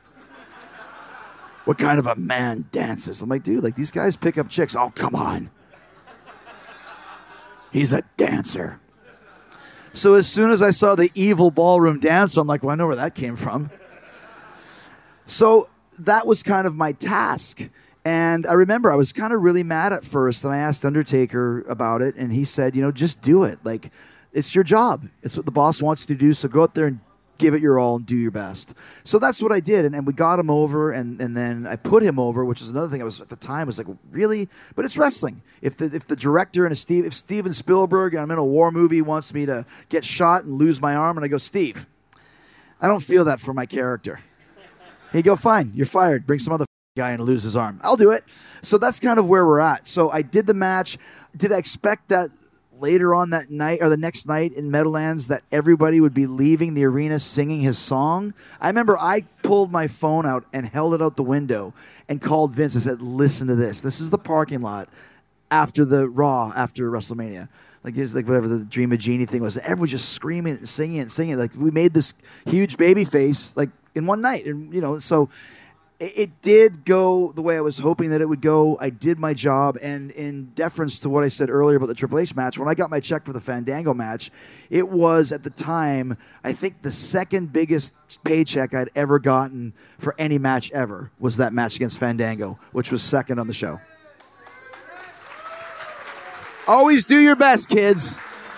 What kind of a man dances? I'm like, dude, like these guys pick up chicks. Oh, come on. He's a dancer. So as soon as I saw the evil ballroom dancer, I'm like, well, I know where that came from. So that was kind of my task. And I remember I was kind of really mad at first, and I asked Undertaker about it, and he said, you know, just do it. Like, it's your job. It's what the boss wants you to do, so go out there and give it your all and do your best. So that's what I did, and, and we got him over, and, and then I put him over, which is another thing I was at the time was like, really? But it's wrestling. If the if the director and a Steve, if Steven Spielberg, and I'm in a war movie, wants me to get shot and lose my arm, and I go, Steve, I don't feel that for my character. He'd go, fine, you're fired. Bring some other guy and lose his arm. I'll do it. So that's kind of where we're at. So I did the match. Did I expect that later on that night or the next night in Meadowlands that everybody would be leaving the arena singing his song? I remember I pulled my phone out and held it out the window and called Vince. I said, listen to this. This is the parking lot after the Raw, after WrestleMania. Like it's like whatever the Dream of Genie thing was. Everyone just screaming and singing and singing. Like we made this huge baby face like in one night. And you know, so it did go the way I was hoping that it would go. I did my job, and in deference to what I said earlier about the Triple H match, when I got my check for the Fandango match, it was, at the time, I think the second biggest paycheck I'd ever gotten for any match ever was that match against Fandango, which was second on the show. Always do your best, kids.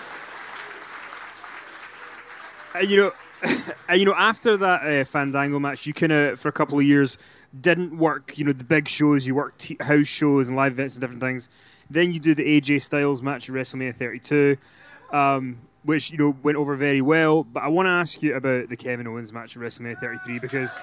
Uh, you know, and, you know, after that uh, Fandango match, you kind of, for a couple of years, didn't work, you know, the big shows. You worked t- house shows and live events and different things. Then you do the A J Styles match at WrestleMania thirty-two, um, which, you know, went over very well. But I want to ask you about the Kevin Owens match at WrestleMania thirty-three, because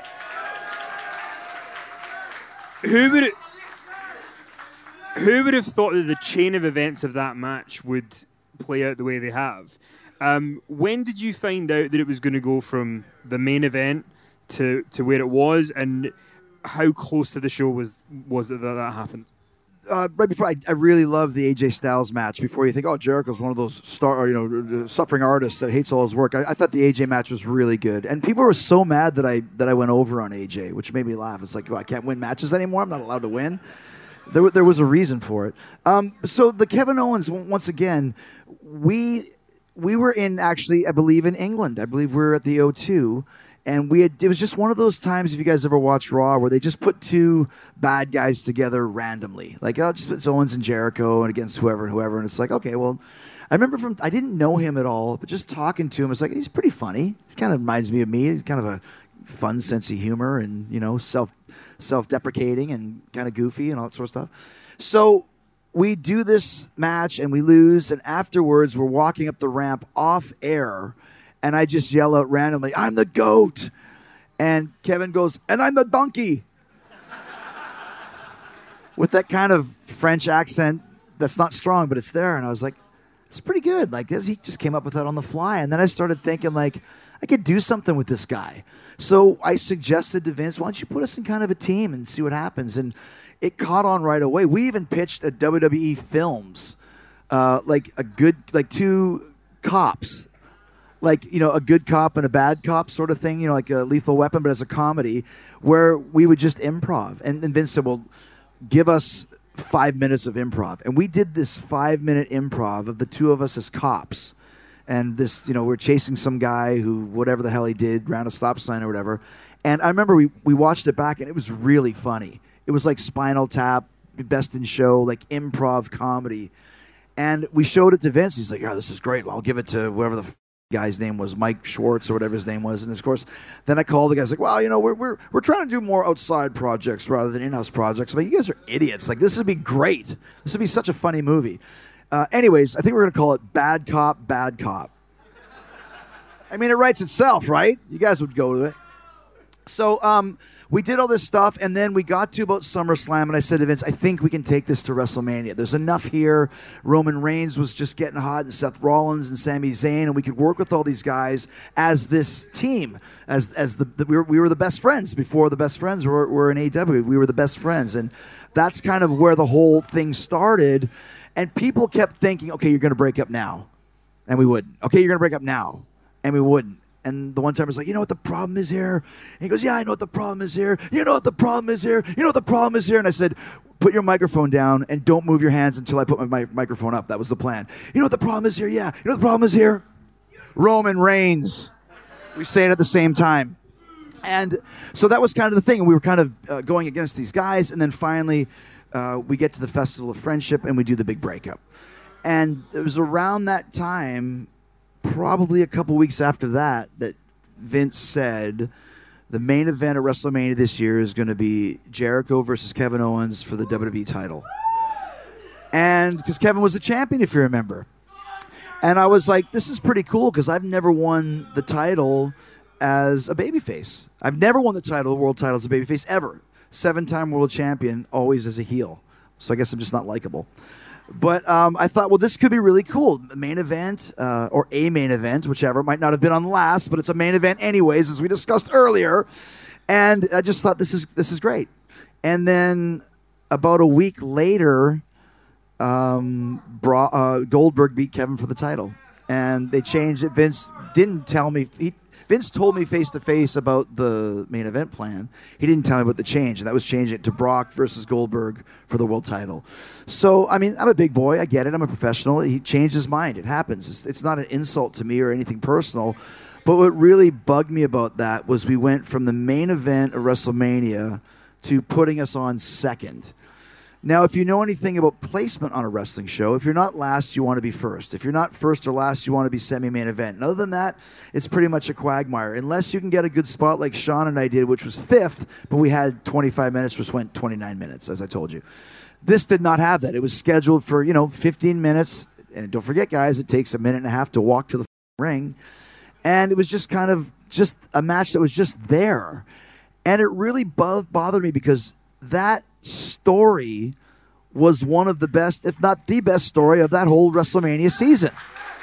who would it, who would have thought that the chain of events of that match would play out the way they have? Um, when did you find out that it was going to go from the main event to, to where it was, and how close to the show was was it that that happened? Uh, right before, I, I really love the A J Styles match. Before you think, oh, Jericho's one of those star, or, you know, suffering artists that hates all his work. I, I thought the A J match was really good, and people were so mad that I that I went over on A J, which made me laugh. It's like, well, I can't win matches anymore. I'm not allowed to win. There, there was a reason for it. Um, so the Kevin Owens, once again, we. We were in, actually, I believe, in England. I believe we were at the O two, and we had. It was just one of those times, if you guys ever watched Raw, where they just put two bad guys together randomly. Like, oh, just put Owens and Jericho and against whoever and whoever, and it's like, okay, well, I remember from, I didn't know him at all, but just talking to him, it's like, he's pretty funny. He kind of reminds me of me. He's kind of a fun sense of humor and, you know, self, self-deprecating and kind of goofy and all that sort of stuff. So we do this match and we lose, and afterwards we're walking up the ramp off air, and I just yell out randomly, I'm the GOAT. And Kevin goes, and I'm the donkey. With that kind of French accent that's not strong, but it's there. And I was like, it's pretty good. Like this, he just came up with that on the fly. And then I started thinking, like, I could do something with this guy. So I suggested to Vince, why don't you put us in kind of a team and see what happens? And it caught on right away. We even pitched at W W E Films uh, like a good, like two cops, like, you know, a good cop and a bad cop sort of thing, you know, like a Lethal Weapon, but as a comedy, where we would just improv. And then Vince said, well, give us five minutes of improv. And we did this five-minute improv of the two of us as cops. And this, you know, we're chasing some guy who, whatever the hell he did, ran a stop sign or whatever. And I remember we, we watched it back, and it was really funny. It was like Spinal Tap, Best in Show, like improv comedy. And we showed it to Vince. He's like, yeah, this is great. Well, I'll give it to whoever the f- guy's name was, Mike Schwartz or whatever his name was. And of course, then I called the guys like, well, you know, we're we're we're trying to do more outside projects rather than in-house projects. I'm like, you guys are idiots. Like, this would be great. This would be such a funny movie. Uh, anyways, I think we're going to call it Bad Cop, Bad Cop. I mean, it writes itself, right? You guys would go to it. So um, we did all this stuff, and then we got to about SummerSlam, and I said to Vince, I think we can take this to WrestleMania. There's enough here. Roman Reigns was just getting hot, and Seth Rollins and Sami Zayn, and we could work with all these guys as this team. As as the, the we, were, we were the best friends before the best friends were, were in A E W. We were the best friends, and that's kind of where the whole thing started. And people kept thinking, okay, you're going to break up now. And we wouldn't. Okay, you're going to break up now. And we wouldn't. And the one time was like, you know what the problem is here? And he goes, yeah, I know what the problem is here. You know what the problem is here? You know what the problem is here? And I said, put your microphone down and don't move your hands until I put my mi- microphone up. That was the plan. You know what the problem is here? Yeah. You know what the problem is here? Roman Reigns. We say it at the same time. And so that was kind of the thing. We were kind of uh, going against these guys. And then finally, uh, we get to the Festival of Friendship and we do the big breakup. And it was around that time, probably a couple weeks after that, that Vince said the main event at WrestleMania this year is going to be Jericho versus Kevin Owens for the W W E title. And because Kevin was the champion, if you remember. And I was like, this is pretty cool because I've never won the title as a babyface. I've never won the title, the world title as a babyface ever. Seven-time world champion, always as a heel. So I guess I'm just not likable. But um, I thought, well, this could be really cool. The main event, uh, or a main event, whichever. Might not have been on last, but it's a main event anyways, as we discussed earlier. And I just thought, this is this is great. And then about a week later, um, Bra- uh, Goldberg beat Kevin for the title. And they changed it. Vince didn't tell me. He, Vince told me face-to-face about the main event plan. He didn't tell me about the change, and that was changing it to Brock versus Goldberg for the world title. So, I mean, I'm a big boy. I get it. I'm a professional. He changed his mind. It happens. It's, it's not an insult to me or anything personal. But what really bugged me about that was we went from the main event of WrestleMania to putting us on second. Now, if you know anything about placement on a wrestling show, if you're not last, you want to be first. If you're not first or last, you want to be semi-main event. And other than that, it's pretty much a quagmire. Unless you can get a good spot like Sean and I did, which was fifth, but we had twenty-five minutes, which went twenty-nine minutes, as I told you. This did not have that. It was scheduled for, you know, fifteen minutes. And don't forget, guys, it takes a minute and a half to walk to the ring. And it was just kind of just a match that was just there. And it really bo- bothered me because that story was one of the best, if not the best story of that whole WrestleMania season.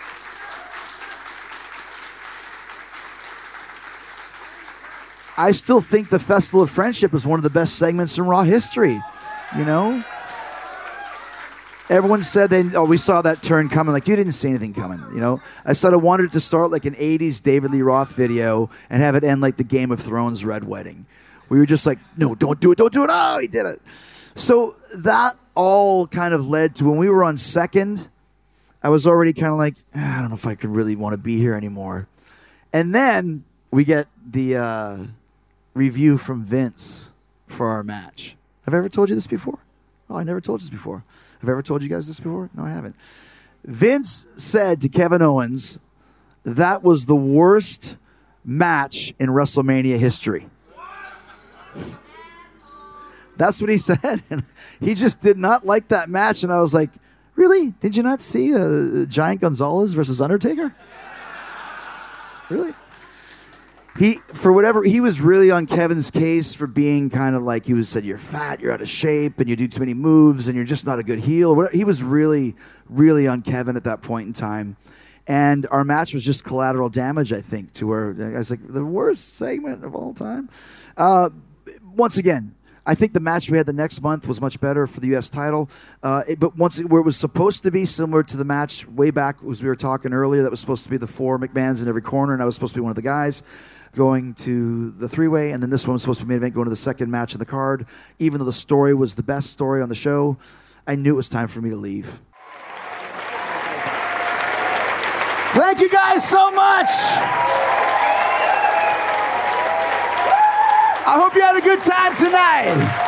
I still think the Festival of Friendship is one of the best segments in Raw history, you know? Everyone said, they, oh, we saw that turn coming. Like, you didn't see anything coming, you know? I sort of wanted it to start like an eighties David Lee Roth video and have it end like the Game of Thrones Red Wedding. We were just like, no, don't do it, don't do it. Oh, he did it. So that all kind of led to when we were on second, I was already kind of like, ah, I don't know if I could really want to be here anymore. And then we get the uh, review from Vince for our match. Have I ever told you this before? Oh, I never told you this before. Have I ever told you guys this before? No, I haven't. Vince said to Kevin Owens, that was the worst match in WrestleMania history. That's what he said. And he just did not like that match. And I was like, really? Did you not see uh, Giant Gonzalez versus Undertaker? Really? He, for whatever, he was really on Kevin's case for being kind of like, he was said, you're fat, you're out of shape, and you do too many moves, and you're just not a good heel. He was really, really on Kevin at that point in time. And our match was just collateral damage, I think, to where I was like, the worst segment of all time. Uh, once again, I think the match we had the next month was much better for the U S title. Uh, it, but once it, where it was supposed to be similar to the match way back, as we were talking earlier, that was supposed to be the four McMahons in every corner, and I was supposed to be one of the guys going to the three-way, and then this one was supposed to be main event, going to the second match of the card. Even though the story was the best story on the show, I knew it was time for me to leave. Thank you guys so much. I hope you had a good time tonight.